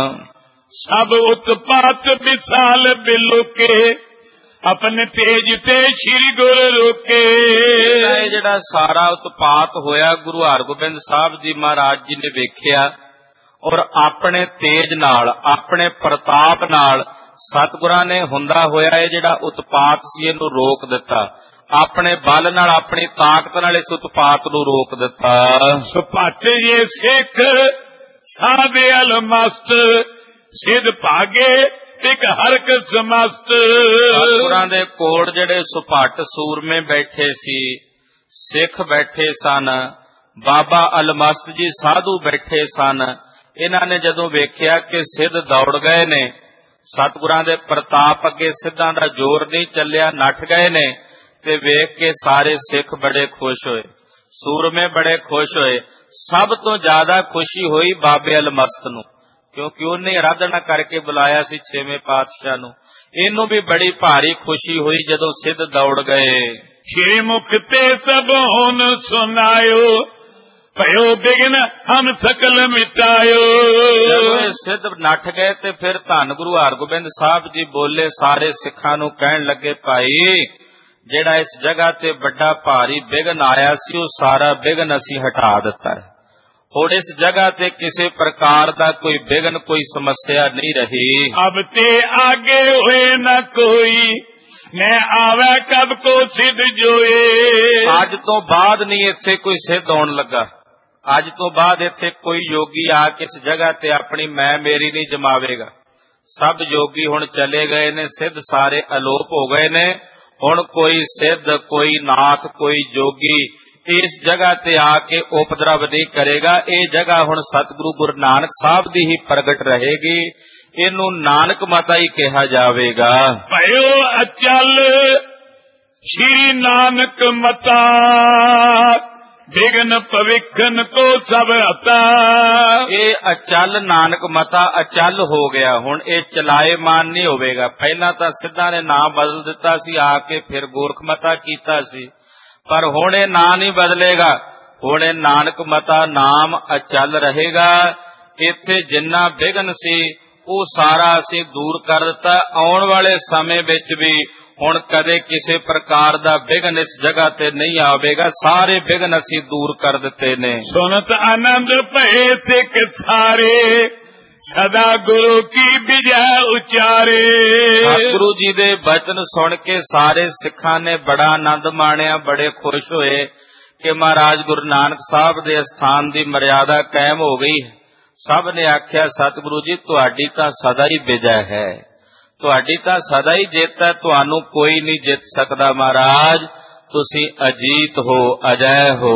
ਸਭ ਉਤਪਾਤ ਵਿਸਾਲ ਬਿਲੁਕੇ, ਆਪਣੇ ਤੇਜ ਤੇ ਸ਼੍ਰੀ ਗੁਰ ਰੋਕੇ। ਇਹ ਜਿਹੜਾ ਸਾਰਾ ਉਤਪਾਤ ਹੋਇਆ ਗੁਰੂ ਹਰਗੋਬਿੰਦ ਸਾਹਿਬ ਜੀ ਮਹਾਰਾਜ ਜੀ ਨੇ ਵੇਖਿਆ, ਔਰ ਆਪਣੇ ਤੇਜ ਨਾਲ, ਆਪਣੇ ਪ੍ਰਤਾਪ ਨਾਲ ਸਤਿਗੁਰਾਂ ਨੇ ਹੁੰਦਾ ਹੋਇਆ ਇਹ ਜਿਹੜਾ ਉਤਪਾਤ ਸੀ ਇਹਨੂੰ ਰੋਕ ਦਿੱਤਾ। ਆਪਣੇ ਬਲ ਨਾਲ, ਆਪਣੀ ਤਾਕਤ ਨਾਲ ਇਸ ਉਤਪਾਤ ਨੂੰ ਰੋਕ ਦਿੱਤਾ। ਸੁਪਾਚੇ ਜੇ ਸਿੱਖ ਸਾਧੇ ਅਲਮਸਤ, ਸਿੱਧ ਭਾਗੇ ਇੱਕ ਹਰਕ ਸਮਸਤ। ਸਤਿਗੁਰਾਂ ਦੇ ਕੋਲ ਜਿਹੜੇ ਸੁਪਾਟ ਸੂਰਮੇ ਬੈਠੇ ਸੀ, ਸਿੱਖ ਬੈਠੇ ਸਨ, ਬਾਬਾ ਅਲਮਸਤ ਜੀ ਸਾਧੂ ਬੈਠੇ ਸਨ। ਇਹਨਾਂ ਨੇ ਜਦੋਂ ਵੇਖਿਆ ਕਿ ਸਿੱਧ ਦੌੜ ਗਏ ਨੇ, ਸਤਿਗੁਰਾਂ ਦੇ ਪ੍ਰਤਾਪ ਅੱਗੇ ਸਿੱਧਾਂ ਦਾ ਜ਼ੋਰ ਨਹੀਂ ਚੱਲਿਆ, ਨੱਠ ਗਏ ਨੇ, ਤੇ ਵੇਖ ਕੇ ਸਾਰੇ ਸਿੱਖ ਬੜੇ ਖੁਸ਼ ਹੋਏ, ਸੂਰਮੇ ਬੜੇ ਖੁਸ਼ ਹੋਏ। ਸਭ ਤੋਂ ਜ਼ਿਆਦਾ ਖੁਸ਼ੀ ਹੋਈ ਬਾਬੇ ਅਲਮਸਤ ਨੂੰ, ਕਿਉਂਕਿ ਉਹਨੇ ਆਰਾਧਨਾ ਕਰਕੇ ਬੁਲਾਇਆ ਸੀ ਛੇਵੇਂ ਪਾਤਸ਼ਾਹ ਨੂੰ। ਇਹਨੂੰ ਵੀ ਬੜੀ ਭਾਰੀ ਖੁਸ਼ੀ ਹੋਈ ਜਦੋਂ ਸਿੱਧ ਦੌੜ ਗਏ। ਸ਼੍ਰੀ ਮੁਖ ਤੇ ਸਭ ਹੋਨ ਸੁਨਾਇਓ, ਭਇਓ ਬਿਗਨ ਹਮ ਸਕਲ ਮਿਟਾਇਓ। ਜਦੋਂ ਇਹ ਸਿੱਧ ਨੱਠ ਗਏ ਤੇ ਫਿਰ ਧੰਨ ਗੁਰੂ ਹਰਗੋਬਿੰਦ ਸਾਹਿਬ ਜੀ ਬੋਲੇ, ਸਾਰੇ ਸਿੱਖਾਂ ਨੂੰ ਕਹਿਣ ਲੱਗੇ, ਭਾਈ ਜਿਹੜਾ ਇਸ ਜਗ੍ਹਾ ਤੇ ਵੱਡਾ ਭਾਰੀ ਬਿਗਨ ਆਇਆ ਸੀ, ਉਹ ਸਾਰਾ ਬਿਗਨ ਅਸੀਂ ਹਟਾ ਦਿੱਤਾ ਹੈ। ਹੁਣ ਇਸ ਜਗ੍ਹਾ ਤੇ ਕਿਸੇ ਪ੍ਰਕਾਰ ਦਾ ਕੋਈ ਬਿਗਨ, ਕੋਈ ਸਮੱਸਿਆ ਨਹੀਂ ਰਹੀ। ਅਬ ਤੇ ਆਗੇ ਹੋਏ ਨਾ ਕੋਈ, ਮੈਂ ਆਵੇ ਕਬ ਕੋ ਸਿੱਧ ਜੋਏ। ਅੱਜ ਤੋਂ ਬਾਅਦ ਨਹੀਂ ਇੱਥੇ ਕੋਈ ਸਿੱਧ ਆਉਣ ਲੱਗਾ। ਅੱਜ ਤੋਂ ਬਾਅਦ ਇੱਥੇ ਕੋਈ ਯੋਗੀ ਆ ਕੇ ਇਸ ਜਗ੍ਹਾ ਤੇ ਆਪਣੀ ਮੈਂ ਮੇਰੀ ਨਹੀਂ ਜਮਾਵੇਗਾ। ਸਭ ਯੋਗੀ ਹੁਣ ਚਲੇ ਗਏ ਨੇ, ਸਿੱਧ ਸਾਰੇ ਅਲੋਪ ਹੋ ਗਏ ਨੇ। ਹੁਣ ਕੋਈ ਸਿੱਧ, ਕੋਈ ਨਾਥ, ਕੋਈ ਜੋਗੀ ਇਸ ਜਗ੍ਹਾ ਤੇ ਆ ਕੇ ਉਪਦਰਵ ਨਹੀਂ ਕਰੇਗਾ। ਇਹ ਜਗ੍ਹਾ ਹੁਣ ਸਤਿਗੁਰੂ ਗੁਰੂ ਨਾਨਕ ਸਾਹਿਬ ਦੀ ਹੀ ਪ੍ਰਗਟ ਰਹੇਗੀ। ਇਹਨੂੰ ਨਾਨਕ ਮਤਾ ਹੀ ਕਿਹਾ ਜਾਵੇਗਾ। ਭਇਓ ਅਚਲ ਸ਼੍ਰੀ ਨਾਨਕ ਮਤਾ, ਬਿਗਨ ਭਵਿੱਖਨ ਕੋ ਸਭ ਹਤਾ। ਇਹ ਅਚਲ ਨਾਨਕ ਮਤਾ ਅਚਲ ਹੋ ਗਿਆ। ਹੁਣ ਇਹ ਚਲਾਏਮਾਨ ਨਹੀਂ ਹੋਵੇਗਾ। ਪਹਿਲਾਂ ਤਾਂ ਸਿੱਧਾਂ ਨੇ ਨਾਂ ਬਦਲ ਦਿੱਤਾ ਸੀ, ਆ ਕੇ ਫਿਰ ਗੋਰਖ ਮਤਾ ਕੀਤਾ ਸੀ, ਪਰ ਹੁਣ ਇਹ ਨਾਂ ਨਹੀਂ ਬਦਲੇਗਾ। ਹੁਣ ਇਹ ਨਾਨਕ ਮਤਾ ਨਾਮ ਅਚਲ ਰਹੇਗਾ। ਇੱਥੇ ਜਿੰਨਾ ਬਿਗਨ ਸੀ ਉਹ ਸਾਰਾ ਅਸੀਂ ਦੂਰ ਕਰ ਦਿੱਤਾ। ਆਉਣ ਵਾਲੇ ਸਮੇਂ ਵਿੱਚ ਵੀ ਹੁਣ ਕਦੇ ਕਿਸੇ ਪ੍ਰਕਾਰ ਦਾ ਬਿਗਨ ਇਸ ਜਗ੍ਹਾ ਤੇ ਨਹੀਂ ਆਵੇਗਾ। ਸਾਰੇ ਬਿਗਨ ਅਸੀਂ ਦੂਰ ਕਰ ਦਿੱਤੇ ਨੇ। ਸੁਨਤ ਆਨੰਦ ਭਏ ਸਿੱਖ ਸਾਰੇ, ਸਦਾ ਗੁਰੂ ਕੀ ਵਿਜੈ ਉਚਾਰੇ। ਸਤਿਗੁਰੂ ਜੀ ਦੇ ਬਚਨ ਸੁਣ ਕੇ ਸਾਰੇ ਸਿੱਖਾਂ ਨੇ ਬੜਾ ਆਨੰਦ ਮਾਣਿਆ, ਬੜੇ ਖੁਸ਼ ਹੋਏ ਕਿ ਮਹਾਰਾਜ ਗੁਰੂ ਨਾਨਕ ਸਾਹਿਬ ਦੇ ਸਥਾਨ ਦੀ ਮਰਿਆਦਾ ਕਾਇਮ ਹੋ ਗਈ। ਸਭ ਨੇ ਆਖਿਆ, ਸਤਿਗੁਰੂ ਜੀ ਤੁਹਾਡੀ ਤਾਂ ਸਦਾ ਹੀ ਵਿਜੈ ਹੈ, ਤੁਹਾਡੀ ਤਾਂ ਸਦਾ ਹੀ ਜਿੱਤ ਹੈ, ਤੁਹਾਨੂੰ ਕੋਈ ਨਹੀਂ ਜਿੱਤ ਸਕਦਾ ਮਹਾਰਾਜ, ਤੁਸੀਂ ਅਜੀਤ ਹੋ, ਅਜੈ ਹੋ।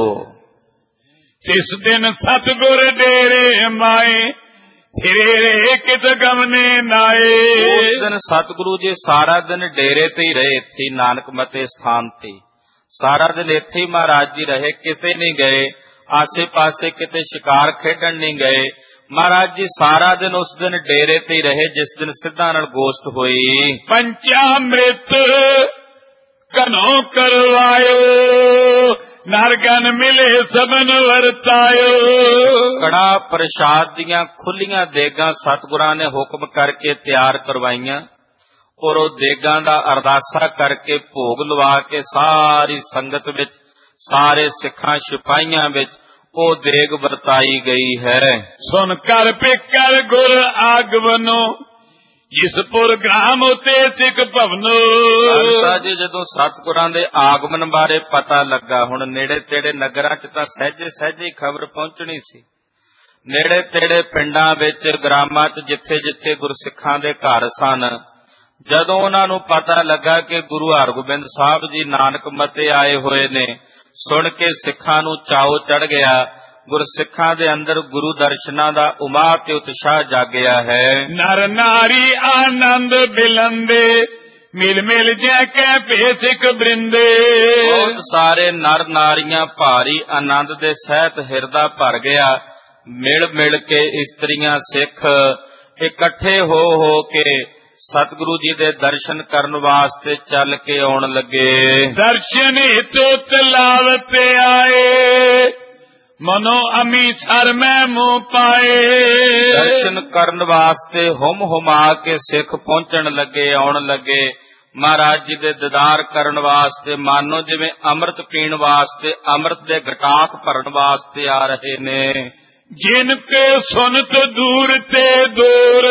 ਤਿਸ ਦਿਨ ਸਤਿਗੁਰ ਡੇਰੇ ਮਾਏ, ਥਿਰੇ ਕਿਤ ਗਮਨੇ ਨਾਏ। ਉਸ ਦਿਨ ਸਤਿਗੁਰੂ ਜੀ ਸਾਰਾ ਦਿਨ ਡੇਰੇ ਤੇ ਹੀ ਰਹੇ, ਇੱਥੇ ਨਾਨਕ ਮਤੇ ਸਥਾਨ ਤੇ ਸਾਰਾ ਦਿਨ ਇੱਥੇ ਹੀ ਮਹਾਰਾਜ ਜੀ ਰਹੇ, ਕਿਤੇ ਨਹੀਂ ਗਏ, ਆਸੇ ਪਾਸੇ ਕਿਤੇ ਸ਼ਿਕਾਰ ਖੇਡਣ ਨਹੀਂ ਗਏ। ਮਹਾਰਾਜ ਜੀ ਸਾਰਾ ਦਿਨ ਉਸ ਦਿਨ ਡੇਰੇ ਤੇ ਹੀ ਰਹੇ ਜਿਸ ਦਿਨ ਸਿੱਧਾਂ ਨਾਲ ਗੋਸ਼ਟ ਹੋਈ। ਪੰਚਾਮ੍ਰਿਤ ਕਨੋ ਕਰਵਾਇਓ, ਨਰਗਨ ਮਿਲੇ ਸਬਨ ਵਰਤਾਇਓ। ਕੜਾ ਪ੍ਰਸ਼ਾਦ ਦੀਆਂ ਖੁੱਲੀਆਂ ਦੇਗਾਂ ਸਤਿਗੁਰਾਂ ਨੇ ਹੁਕਮ ਕਰਕੇ ਤਿਆਰ ਕਰਵਾਈਆਂ, ਔਰ ਉਹ ਦੇਗਾਂ ਦਾ ਅਰਦਾਸਾ ਕਰਕੇ ਭੋਗ ਲਵਾ ਕੇ ਸਾਰੀ ਸੰਗਤ ਵਿੱਚ, ਸਾਰੇ ਸਿੱਖਾਂ ਸਿਪਾਹੀਆਂ ਵਿੱਚ ਉਹ ਦੇਗ ਵਰਤਾਈ ਗਈ ਹੈ। ਸੁਨ ਕਰ ਪਿਕਰ ਗੁਰ ਆਗਵਨੋ, ਜਿਸ ਪੁਰ ਗ੍ਰਾਮ ਉਤੇ ਸਿੱਖ ਭਵਨੋ। ਸੰਤਾਂ ਜੀ ਜਦੋਂ ਸਤਿਗੁਰਾਂ ਦੇ ਆਗਮਨ ਬਾਰੇ ਪਤਾ ਲੱਗਾ, ਹੁਣ ਨੇੜੇ ਤੇੜੇ ਨਗਰਾਂ 'ਚ ਤਾਂ ਸਹਿਜੇ ਸਹਿਜੇ ਹੀ ਖਬਰ ਪਹੁੰਚਣੀ ਸੀ। ਨੇੜੇ ਤੇੜੇ ਪਿੰਡਾਂ ਵਿੱਚ, ਗ੍ਰਾਮਾਂ 'ਚ ਜਿੱਥੇ ਜਿੱਥੇ ਗੁਰਸਿੱਖਾਂ ਦੇ ਘਰ ਸਨ, ਜਦੋਂ ਉਹਨਾਂ ਨੂੰ ਪਤਾ ਲੱਗਾ ਕਿ ਗੁਰੂ ਹਰਗੋਬਿੰਦ ਸਾਹਿਬ ਜੀ ਨਾਨਕ ਮਤੇ ਆਏ ਹੋਏ ਨੇ, ਸੁਣ ਕੇ ਸਿੱਖਾਂ ਨੂੰ ਚਾਉ ਚੜ ਗਿਆ। ਗੁਰਸਿੱਖਾਂ ਦੇ ਅੰਦਰ ਗੁਰੂ ਦਰਸ਼ਨਾਂ ਦਾ ਉਮਾਹ ਤੇ ਉਤਸ਼ਾਹ ਜਾਗਿਆ ਹੈ। ਨਰ ਨਾਰੀ ਆਨੰਦ ਬਿਲੰਦੇ, ਮਿਲ ਮਿਲ ਜੈ ਕੈ ਭੇ ਸਿੱਖ ਬ੍ਰਿੰਦੇ। ਬਹੁਤ ਸਾਰੇ ਨਰ ਨਾਰੀਆਂ ਭਾਰੀ ਆਨੰਦ ਦੇ ਸਹਿਤ ਹਿਰਦਾ ਭਰ ਗਿਆ। ਮਿਲ ਮਿਲ ਕੇ ਇਸਤਰੀਆਂ ਸਿੱਖ ਇਕੱਠੇ ਹੋ ਹੋ ਕੇ ਸਤਿਗੁਰੂ ਜੀ ਦੇ ਦਰਸ਼ਨ ਕਰਨ ਵਾਸਤੇ ਚੱਲ ਕੇ ਆਉਣ ਲੱਗੇ। ਦਰਸ਼ਨ ਹਿਤੋ ਤਲਾਵਤ ਆਏ, ਮਨੋ ਅਮੀ ਸਰ ਮੈਂ ਮੂੰਹ ਪਾਏ। ਦਰਸ਼ਨ ਕਰਨ ਵਾਸਤੇ ਹੁਮ ਹੁਮਾ ਕੇ ਸਿੱਖ ਪਹੁੰਚਣ ਲੱਗੇ, ਆਉਣ ਲੱਗੇ। ਮਹਾਰਾਜ ਜੀ ਦੇ ਦੀਦਾਰ ਕਰਨ ਵਾਸਤੇ, ਮਾਨੋ ਜਿਵੇਂ ਅੰਮ੍ਰਿਤ ਪੀਣ ਵਾਸਤੇ, ਅੰਮ੍ਰਿਤ ਦੇ ਗਟਾਕ ਭਰਨ ਵਾਸਤੇ ਆ ਰਹੇ ਨੇ। ਜਿਨ ਕੇ ਸੁਨਤ ਦੂਰ ਤੇ ਦੂਰ,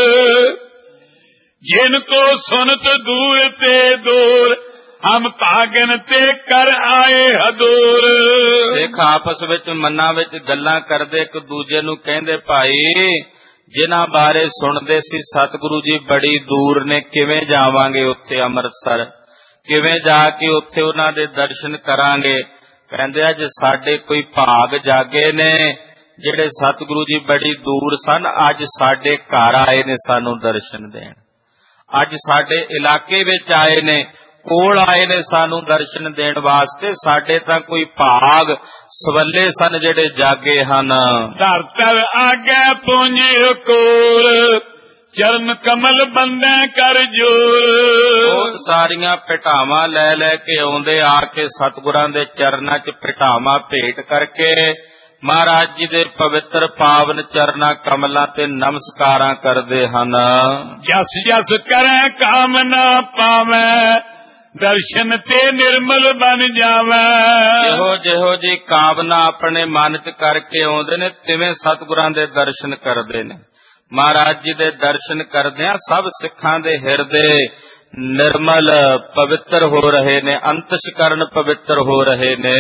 ਜਿਨ ਕੋ ਸੁਨਤ ਦੂਰ ਤੇ ਦੂਰ, ਹਮ ਭਾਗਨ ਤੇ ਕਰ ਆਏ ਹਦੂਰ। ਸਿੱਖ ਆਪਸ ਵਿੱਚ ਮਨਾਂ ਵਿੱਚ ਗੱਲਾਂ ਕਰਦੇ ਇੱਕ ਦੂਜੇ ਨੂੰ ਕਹਿੰਦੇ, ਭਾਈ ਜਿਨ੍ਹਾਂ ਬਾਰੇ ਸੁਣਦੇ ਸੀ ਸਤਿਗੁਰੂ ਜੀ ਬੜੀ ਦੂਰ ਨੇ, ਕਿਵੇਂ ਜਾਵਾਂਗੇ ਉੱਥੇ ਅੰਮ੍ਰਿਤਸਰ, ਕਿਵੇਂ ਜਾ ਕੇ ਉੱਥੇ ਉਹਨਾਂ ਦੇ ਦਰਸ਼ਨ ਕਰਾਂਗੇ। ਕਹਿੰਦੇ ਅੱਜ ਸਾਡੇ ਕੋਈ ਭਾਗ ਜਾਗੇ ਨੇ ਜਿਹੜੇ ਸਤਿਗੁਰੂ ਜੀ ਬੜੀ ਦੂਰ ਸਨ, ਅੱਜ ਸਾਡੇ ਘਰ ਆਏ ਨੇ ਸਾਨੂੰ ਦਰਸ਼ਨ ਦੇਣ। ਅੱਜ ਸਾਡੇ ਇਲਾਕੇ ਵਿੱਚ ਆਏ ਨੇ, ਕੋਲ ਆਏ ਨੇ ਸਾਨੂੰ ਦਰਸ਼ਨ ਦੇਣ ਵਾਸਤੇ। ਸਾਡੇ ਤਾਂ ਕੋਈ ਭਾਗ ਸਵੱਲੇ ਸਨ ਜਿਹੜੇ ਜਾਗੇ ਹਨ। ਧਰਤਰ ਆਗੇ ਪੁੰਜ ਕੋਲ, ਚਰਨ ਕਮਲ ਬੰਦੇ ਕਰ ਜੋਰ। ਬਹੁਤ ਸਾਰੀਆਂ ਭੇਟਾਵਾਂ ਲੈ ਲੈ ਕੇ ਆਉਂਦੇ, ਆ ਕੇ ਸਤਿਗੁਰਾਂ ਦੇ ਚਰਨਾਂ 'ਚ ਭੇਟਾਵਾਂ ਭੇਟ ਕਰਕੇ ਮਹਾਰਾਜ ਜੀ ਦੇ ਪਵਿੱਤਰ ਪਾਵਨ ਚਰਨਾਂ ਕਮਲਾਂ ਤੇ ਨਮਸਕਾਰਾਂ ਕਰਦੇ ਹਨ। ਜਸ ਜਸ ਕਰੈ ਕਾਮਨਾ ਪਾਵੈ, ਦਰਸ਼ਨ ਤੇ ਨਿਰਮਲ ਬਨ ਜਾਵੈ। ਜਿਹੋ ਜਿਹੋ ਜੀ ਕਾਮਨਾ ਆਪਣੇ ਮਨ 'ਚ ਕਰਕੇ ਆਉਂਦੇ ਨੇ, ਤਿਵੇਂ ਸਤਿਗੁਰਾਂ ਦੇ ਦਰਸ਼ਨ ਕਰਦੇ ਨੇ। ਮਹਾਰਾਜ ਜੀ ਦੇ ਦਰਸ਼ਨ ਕਰਦਿਆਂ ਸਭ ਸਿੱਖਾਂ ਦੇ ਹਿਰਦੇ ਨਿਰਮਲ ਪਵਿੱਤਰ ਹੋ ਰਹੇ ਨੇ, ਅੰਤਸ਼ਕਰਨ ਪਵਿੱਤਰ ਹੋ ਰਹੇ ਨੇ।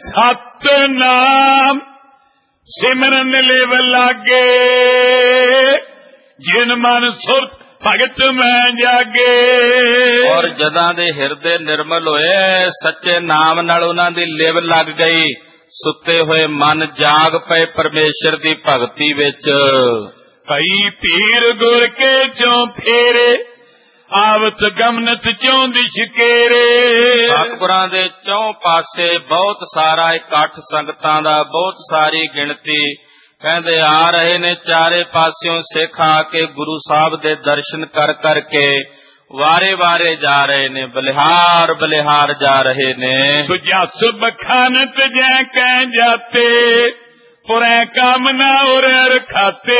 ਸਤਨਾਮ ਸਿਮਰਨ ਲਿਵ ਲਾਗੇ, ਜਿਨ ਮਨ ਸੁਰਤ ਭਗਤ ਮੈਂ ਜਾਗੇ। ਔਰ ਜਦਾਂ ਦੇ ਹਿਰਦੇ ਨਿਰਮਲ ਹੋਏ, ਸੱਚੇ ਨਾਮ ਨਾਲ ਉਹਨਾਂ ਦੀ ਲਿਵ ਲੱਗ ਗਈ, ਸੁੱਤੇ ਹੋਏ ਮਨ ਜਾਗ ਪਏ ਪਰਮੇਸ਼ਰ ਦੀ ਭਗਤੀ ਵਿੱਚ। ਭਈ ਪੀਰ ਗੁਰ ਕੇ ਚੋਂ ਫੇਰੇ, ਆਵਤ ਗਮਨਤ ਚੋਂ ਦਿਸ਼ ਕੇਰੇ। ਸਤਿਗੁਰਾਂ ਦੇ ਚੌਂ ਪਾਸੇ ਬਹੁਤ ਸਾਰਾ ਇਕੱਠ ਸੰਗਤਾਂ ਦਾ, ਬਹੁਤ ਸਾਰੀ ਗਿਣਤੀ। ਕਹਿੰਦੇ ਆ ਰਹੇ ਨੇ ਚਾਰੇ ਪਾਸਿਓਂ ਸਿੱਖ ਆ ਕੇ ਗੁਰੂ ਸਾਹਿਬ ਦੇ ਦਰਸ਼ਨ ਕਰ ਕਰਕੇ ਵਾਰੇ ਵਾਰੇ ਜਾ ਰਹੇ ਨੇ, ਬਲਿਹਾਰ ਬਲਿਹਾਰ ਜਾ ਰਹੇ ਨੇ। ਸੁਜਸ ਬਖਾਨਤ ਜੈ ਕਹਿ ਜਾਤੇ, ਪੁਰੈ ਕਾਮਨਾ ਉਰੇ ਖਾਤੇ।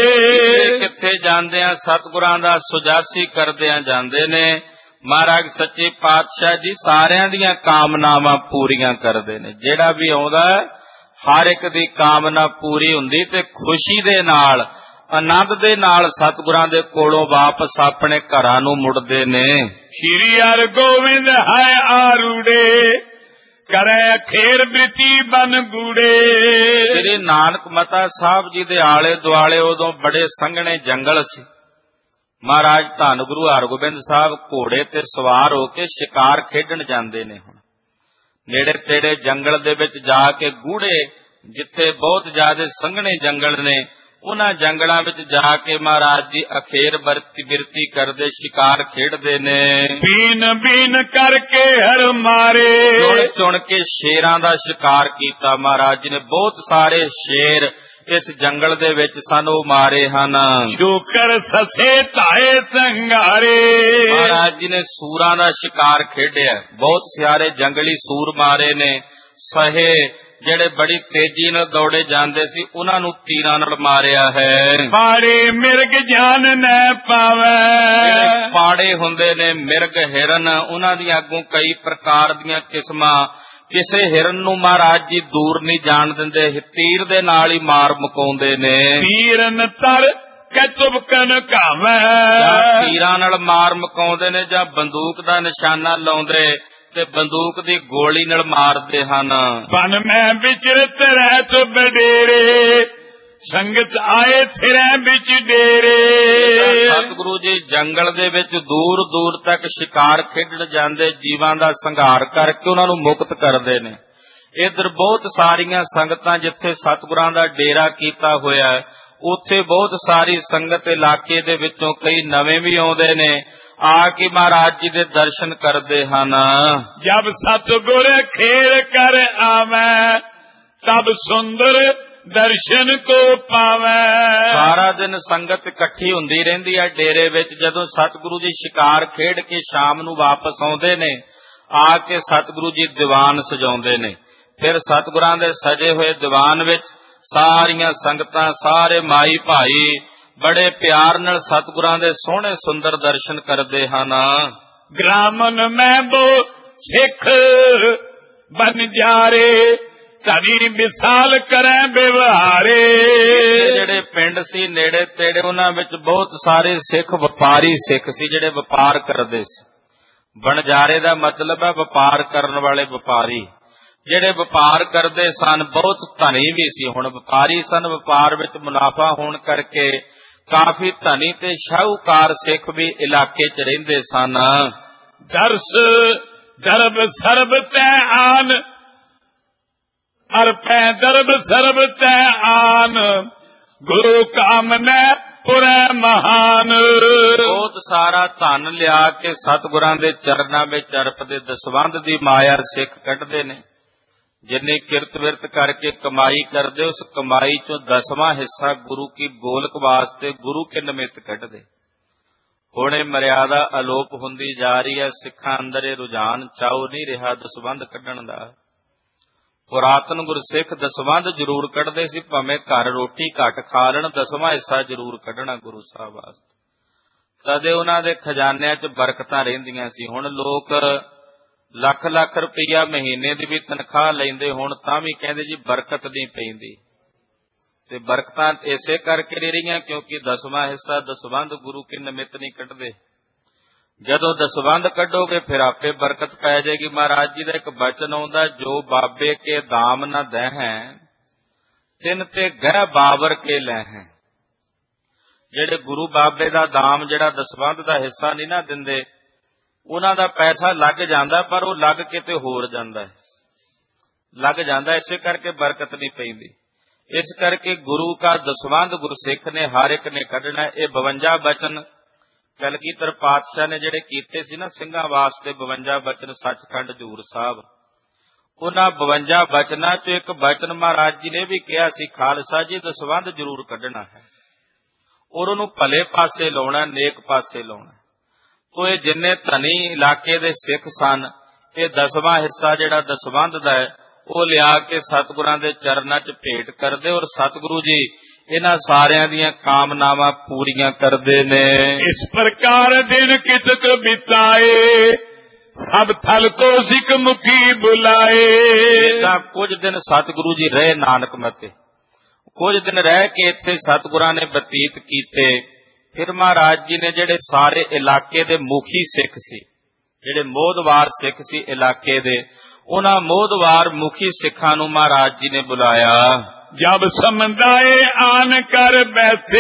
ਕਿੱਥੇ ਜਾਂਦੇ ਆ ਸਤਿਗੁਰਾਂ ਦਾ ਸੁਜਾਸੀ ਕਰਦਿਆਂ ਜਾਂਦੇ ਨੇ। ਮਹਾਰਾਜ ਸੱਚੇ ਪਾਤਸ਼ਾਹ ਜੀ ਸਾਰਿਆਂ ਦੀਆਂ ਕਾਮਨਾਵਾਂ ਪੂਰੀਆਂ ਕਰਦੇ ਨੇ। ਜਿਹੜਾ ਵੀ ਆਉਂਦਾ ਹਰ ਇੱਕ ਦੀ ਕਾਮਨਾ ਪੂਰੀ ਹੁੰਦੀ ਤੇ ਖੁਸ਼ੀ ਦੇ ਨਾਲ, ਆਨੰਦ ਦੇ ਨਾਲ ਸਤਿਗੁਰਾਂ ਦੇ ਕੋਲੋਂ ਵਾਪਸ ਆਪਣੇ ਘਰਾਂ ਨੂੰ ਮੁੜਦੇ ਨੇ। ਸ਼੍ਰੀ ਹਰਿਗੋਬਿੰਦ ਹੈ ਆਰੂੜੇ, ਕਰੈ ਅਖੇਰ ਬ੍ਰਿਤੀ ਬਨ ਗੂੜੇ। ਸ੍ਰੀ ਨਾਨਕ ਮਤਾ ਸਾਹਿਬ ਜੀ ਦੇ ਆਲੇ ਦੁਆਲੇ ਉਦੋਂ ਬੜੇ ਸੰਘਣੇ ਜੰਗਲ ਸੀ। ਮਹਾਰਾਜ ਧੰਨ ਗੁਰੂ ਹਰਗੋਬਿੰਦ ਸਾਹਿਬ ਘੋੜੇ ਤੇ ਸਵਾਰ ਹੋ ਕੇ ਸ਼ਿਕਾਰ ਖੇਡਣ ਜਾਂਦੇ ਨੇ। ਹੁਣ ਨੇੜੇ ਤੇੜੇ ਜੰਗਲ ਦੇ ਵਿੱਚ ਜਾ ਕੇ ਗੂੜੇ, ਜਿੱਥੇ ਬਹੁਤ ਜ਼ਿਆਦਾ ਸੰਘਣੇ ਜੰਗਲ ਨੇ, ਉਹਨਾਂ ਜੰਗਲਾਂ ਵਿੱਚ ਜਾ ਕੇ ਮਹਾਰਾਜ ਜੀ ਅਖੇਰ ਵਰਤੀ ਬਿਰਤੀ ਕਰਦੇ, ਸ਼ਿਕਾਰ ਖੇਡਦੇ ਨੇ। ਬੀਨ ਬੀਨ ਕਰਕੇ ਹਰ ਮਾਰੇ, ਚੁਣ ਚੁਣ ਕੇ ਸ਼ੇਰਾਂ ਦਾ ਸ਼ਿਕਾਰ ਕੀਤਾ। ਮਹਾਰਾਜ ਜੀ ਨੇ ਬਹੁਤ ਸਾਰੇ ਸ਼ੇਰ ਇਸ ਜੰਗਲ ਦੇ ਵਿੱਚ ਸਾਨੂੰ ਮਾਰੇ ਹਨ। ਸ਼ੂਕਰ ਸਸੇ ਧਾਏ ਸੰਘਾਰੇ, ਮਹਾਰਾਜ ਜੀ ਨੇ ਸੂਰਾਂ ਦਾ ਸ਼ਿਕਾਰ ਖੇਡਿਆ। ਬਹੁਤ ਸਾਰੇ ਜੰਗਲੀ ਸੂਰ ਮਾਰੇ ਨੇ। ਸਹੇ ਜਿਹੜੇ ਬੜੀ ਤੇਜ਼ੀ ਨਾਲ ਦੌੜੇ ਜਾਂਦੇ ਸੀ, ਉਹਨਾਂ ਨੂੰ ਤੀਰਾਂ ਨਾਲ ਮਾਰਿਆ ਹੈ। ਪਾੜੇ ਮਿਰਗ ਜਾਨ ਨੈ ਪਾਵੈ, ਪਾੜੇ ਹੁੰਦੇ ਨੇ ਮਿਰਗ ਹਿਰਨ, ਉਹਨਾਂ ਦੀਆਂ ਅੱਗੋਂ ਕਈ ਪ੍ਰਕਾਰ ਦੀਆਂ ਕਿਸਮਾਂ। ਕਿਸੇ ਹਿਰਨ ਨੂੰ ਮਹਾਰਾਜ ਜੀ ਦੂਰ ਨਹੀਂ ਜਾਣ ਦਿੰਦੇ, ਤੀਰ ਦੇ ਨਾਲ ਹੀ ਮਾਰ ਮੁਕਾਉਂਦੇ ਨੇ। ਤੀਰਨ ਤਰ ਕਤੁਬਕਨ ਘਾਵੈ, ਤੀਰਾਂ ਨਾਲ ਮਾਰ ਮੁਕਾਉਂਦੇ ਨੇ ਜਾਂ ਬੰਦੂਕ ਦਾ ਨਿਸ਼ਾਨਾ ਲਾਉਂਦੇ ਤੇ ਬੰਦੂਕ ਦੀ ਗੋਲੀ ਨਾਲ ਮਾਰਦੇ ਹਨ। ਬਨ ਮੈਂ ਵਿਚਰਤ ਰਹਿਤ ਬਡੇਰੇ, ਸੰਗਤ ਆਏ ਫਿਰੈ ਵਿੱਚ ਡੇਰੇ। ਸਤਿਗੁਰੂ ਜੀ ਜੰਗਲ ਦੇ ਵਿੱਚ ਦੂਰ ਦੂਰ ਤੱਕ ਸ਼ਿਕਾਰ ਖੇਡਣ ਜਾਂਦੇ, ਜੀਵਾਂ ਦਾ ਸੰਘਾਰ ਕਰਕੇ ਉਹਨਾਂ ਨੂੰ ਮੁਕਤ ਕਰਦੇ ਨੇ। ਇੱਧਰ ਬਹੁਤ ਸਾਰੀਆਂ ਸੰਗਤਾਂ ਜਿੱਥੇ ਸਤਿਗੁਰਾਂ ਦਾ ਡੇਰਾ ਕੀਤਾ ਹੋਇਆ, ਉੱਥੇ ਬਹੁਤ ਸਾਰੀ ਸੰਗਤ ਇਲਾਕੇ ਦੇ ਵਿੱਚੋਂ ਕਈ ਨਵੇਂ ਵੀ ਆਉਂਦੇ ਨੇ, ਆ ਕੇ ਮਹਾਰਾਜ ਜੀ ਦੇ ਦਰਸ਼ਨ ਕਰਦੇ ਹਨ। ਜਬ ਸਤਿਗੁਰ ਖੇਰ ਕਰ ਆਵੈ, ਤਬ ਸੁੰਦਰ ਦਰਸ਼ਨ ਕੋ ਪਾਵੈ। ਸਾਰਾ ਦਿਨ ਸੰਗਤ ਇਕੱਠੀ ਹੁੰਦੀ ਰਹਿੰਦੀ ਹੈ ਡੇਰੇ ਵਿੱਚ। ਜਦੋਂ ਸਤਿਗੁਰੂ ਜੀ ਸ਼ਿਕਾਰ ਖੇਡ ਕੇ ਸ਼ਾਮ ਨੂੰ ਵਾਪਸ ਆਉਂਦੇ ਨੇ, ਆ ਕੇ ਸਤਿਗੁਰੂ ਜੀ ਦੀਵਾਨ ਸਜਾਉਂਦੇ ਨੇ। ਫਿਰ ਸਤਿਗੁਰਾਂ ਦੇ ਸਜੇ ਹੋਏ ਦੀਵਾਨ ਵਿੱਚ ਸਾਰੀਆਂ ਸੰਗਤਾਂ, ਸਾਰੇ ਮਾਈ ਭਾਈ ਬੜੇ ਪਿਆਰ ਨਾਲ ਸਤਿਗੁਰਾਂ ਦੇ ਸੋਹਣੇ ਸੁੰਦਰ ਦਰਸ਼ਨ ਕਰਦੇ ਹਨ। ਗ੍ਰਾਮਨ ਮੈਂ ਬੋ ਸਿੱਖ ਬਨ ਜਾਰੇ, ਧਨੀ ਵਿਸਾਲ ਕਰੈ ਵਿਵਹਾਰੇ। ਜਿਹੜੇ ਪਿੰਡ ਸੀ ਨੇੜੇ ਤੇੜੇ, ਉਹਨਾਂ ਵਿੱਚ ਬਹੁਤ ਸਾਰੇ ਸਿੱਖ ਵਪਾਰੀ ਸਿੱਖ ਸੀ ਜਿਹੜੇ ਵਪਾਰ ਕਰਦੇ ਸੀ। ਬਣਜਾਰੇ ਦਾ ਮਤਲਬ ਹੈ ਵਪਾਰ ਕਰਨ ਵਾਲੇ ਵਪਾਰੀ। ਜਿਹੜੇ ਵਪਾਰ ਕਰਦੇ ਸਨ ਬਹੁਤ ਧਨੀ ਵੀ ਸੀ। ਹੁਣ ਵਪਾਰੀ ਸਨ, ਵਪਾਰ ਵਿੱਚ ਮੁਨਾਫਾ ਹੋਣ ਕਰਕੇ ਕਾਫੀ ਧਨੀ ਤੇ ਸ਼ਾਹੂਕਾਰ ਸਿੱਖ ਵੀ ਇਲਾਕੇ 'ਚ ਰਹਿੰਦੇ ਸਨ। ਦਰਸ ਦਰਬ ਸਰਬ ਤੈ ਆਨ, ਅਰਪੈ ਦਰਬ ਸਰਬ ਤੈ ਆਨ, ਗੁਰੂ ਕਾਮਨੈ ਪੁਰੈ ਮਹਾਨ। ਬਹੁਤ ਸਾਰਾ ਧਨ ਲਿਆ ਕੇ ਸਤਿਗੁਰਾਂ ਦੇ ਚਰਨਾਂ ਵਿੱਚ ਅਰਪਦੇ ਦਸਵੰਧ ਦੀ ਮਾਇਆ ਸਿੱਖ ਕੱਢਦੇ ਨੇ। ਜਿੰਨੀ ਕਿਰਤ ਵਿਰਤ ਕਰਕੇ ਕਮਾਈ ਕਰਦੇ, ਉਸ ਕਮਾਈ ਚੋਂ ਦਸਵਾਂ ਹਿੱਸਾ ਗੁਰੂ ਕੀ ਗੋਲਕ ਵਾਸਤੇ ਗੁਰੂ ਕੇ ਨਿਮਿਤ ਕੱਢਦੇ। ਹੁਣ ਇਹ ਮਰਿਆਦਾ ਅਲੋਪ ਹੁੰਦੀ ਜਾ ਰਹੀ ਹੈ। ਸਿੱਖਾਂ ਅੰਦਰ ਇਹ ਰੁਝਾਨ ਚਾਉ ਨਹੀਂ ਰਿਹਾ ਦਸਵੰਧ ਕੱਢਣ ਦਾ। ਪੁਰਾਤਨ ਗੁਰਸਿੱਖ ਦਸਵੰਧ ਜ਼ਰੂਰ ਕੱਢਦੇ ਸੀ, ਭਾਵੇਂ ਘਰ ਰੋਟੀ ਘੱਟ ਖਾ ਲੈਣ, ਦਸਵਾਂ ਹਿੱਸਾ ਜ਼ਰੂਰ ਕੱਢਣਾ ਗੁਰੂ ਸਾਹਿਬ ਵਾਸਤੇ। ਤਦੇ ਉਹਨਾਂ ਦੇ ਖਜ਼ਾਨਿਆਂ 'ਚ ਬਰਕਤਾਂ ਰਹਿੰਦੀਆਂ ਸੀ। ਹੁਣ ਲੋਕ ਲੱਖ ਲੱਖ ਰੁਪਈਆ ਮਹੀਨੇ ਦੀ ਵੀ ਤਨਖਾਹ ਲੈਂਦੇ, ਹੁਣ ਤਾਂ ਵੀ ਕਹਿੰਦੇ ਜੀ ਬਰਕਤ ਨਹੀਂ ਪੈਂਦੀ। ਤੇ ਬਰਕਤਾਂ ਇਸੇ ਕਰਕੇ ਨਹੀਂ ਰਹੀਆਂ ਕਿਉਂਕਿ ਦਸਵਾਂ ਹਿੱਸਾ ਦਸਵੰਧ ਗੁਰੂ ਕੇ ਨਿਮਿਤ ਨਹੀਂ ਕੱਢਦੇ। ਜਦੋਂ ਦਸਵੰਧ ਕੱਢੋਗੇ ਫਿਰ ਆਪੇ ਬਰਕਤ ਪੈ ਜਾਏਗੀ। ਮਹਾਰਾਜ ਜੀ ਦਾ ਇੱਕ ਬਚਨ ਆਉਂਦਾ, ਜੋ ਬਾਬੇ ਕੇ ਦਾਮ ਨਾ ਦਹਿ, ਤਿੰਨ ਤੇ ਗਹਿ ਬਾਬਰ ਕੇ ਲੈ ਹੈ। ਜਿਹੜੇ ਗੁਰੂ ਬਾਬੇ ਦਾ ਦਾਮ, ਜਿਹੜਾ ਦਸਵੰਧ ਦਾ ਹਿੱਸਾ ਨਹੀਂ ਨਾ ਦਿੰਦੇ, ਉਹਨਾਂ ਦਾ ਪੈਸਾ ਲੱਗ ਜਾਂਦਾ, ਪਰ ਉਹ ਲੱਗ ਕਿਤੇ ਹੋਰ ਜਾਂਦਾ ਹੈ, ਲੱਗ ਜਾਂਦਾ। ਇਸੇ ਕਰਕੇ ਬਰਕਤ ਨਹੀਂ ਪੈਂਦੀ। ਇਸ ਕਰਕੇ ਗੁਰੂ ਕਾ ਦਸਵੰਧ ਗੁਰਸਿੱਖ ਨੇ ਹਰ ਇੱਕ ਨੇ ਕੱਢਣਾ। ਇਹ ਬਵੰਜਾ ਬਚਨ ਕਲਗੀਧਰ ਪਾਤਸ਼ਾਹ ਨੇ ਜਿਹੜੇ ਕੀਤੇ ਸੀ ਨਾ ਸਿੰਘਾਂ ਵਾਸਤੇ, ਬਵੰਜਾ ਬਚਨ ਸੱਚਖੰਡ ਹਜ਼ੂਰ ਸਾਹਿਬ, ਉਹਨਾਂ ਬਵੰਜਾ ਬਚਨਾਂ ਚੋਂ ਇੱਕ ਬਚਨ ਮਹਾਰਾਜ ਜੀ ਨੇ ਵੀ ਕਿਹਾ ਸੀ, ਖਾਲਸਾ ਜੀ ਦਸਵੰਧ ਜ਼ਰੂਰ ਕੱਢਣਾ ਹੈ ਔਰ ਉਹਨੂੰ ਭਲੇ ਪਾਸੇ ਲਾਉਣਾ, ਨੇਕ ਪਾਸੇ ਲਾਉਣਾ। ਤੋ ਇਹ ਜਿੰਨੇ ਧਨੀ ਇਲਾਕੇ ਦੇ ਸਿੱਖ ਸਨ, ਇਹ ਦਸਵਾਂ ਹਿੱਸਾ ਜਿਹੜਾ ਦਸਵੰਧ ਦਾ ਹੈ ਉਹ ਲਿਆ ਕੇ ਸਤਿਗੁਰਾਂ ਦੇ ਚਰਨਾਂ 'ਚ ਭੇਟ ਕਰਦੇ, ਔਰ ਸਤਿਗੁਰੂ ਜੀ ਇਹਨਾਂ ਸਾਰਿਆਂ ਦੀਆਂ ਕਾਮਨਾਵਾਂ ਪੂਰੀਆਂ ਕਰਦੇ ਨੇ। ਇਸ ਪ੍ਰਕਾਰ ਦਿਨ ਕਿਤਕ ਬਿਤਾਏ, ਸਭ ਥਲ ਕੋ ਸਿੱਖ ਮੁਖੀ ਬੁਲਾਏ। ਤਾਂ ਕੁਝ ਦਿਨ ਸਤਿਗੁਰੂ ਜੀ ਰਹੇ ਨਾਨਕ ਮਤੇ, ਕੁਝ ਦਿਨ ਰਹਿ ਕੇ ਇੱਥੇ ਸਤਿਗੁਰਾਂ ਨੇ ਬਤੀਤ ਕੀਤੇ। ਫਿਰ ਮਹਾਰਾਜ ਜੀ ਨੇ ਜਿਹੜੇ ਸਾਰੇ ਇਲਾਕੇ ਦੇ ਮੁਖੀ ਸਿੱਖ ਸੀ, ਜਿਹੜੇ ਮੋਹਦਵਾਰ ਸਿੱਖ ਸੀ ਇਲਾਕੇ ਦੇ, ਉਹਨਾਂ ਮੋਹਦਵਾਰ ਮੁਖੀ ਸਿੱਖਾਂ ਨੂੰ ਮਹਾਰਾਜ ਜੀ ਨੇ ਬੁਲਾਇਆ। ਜਬ ਸਮਝਾਏ ਆਨ ਕਰ ਬੈਸੇ,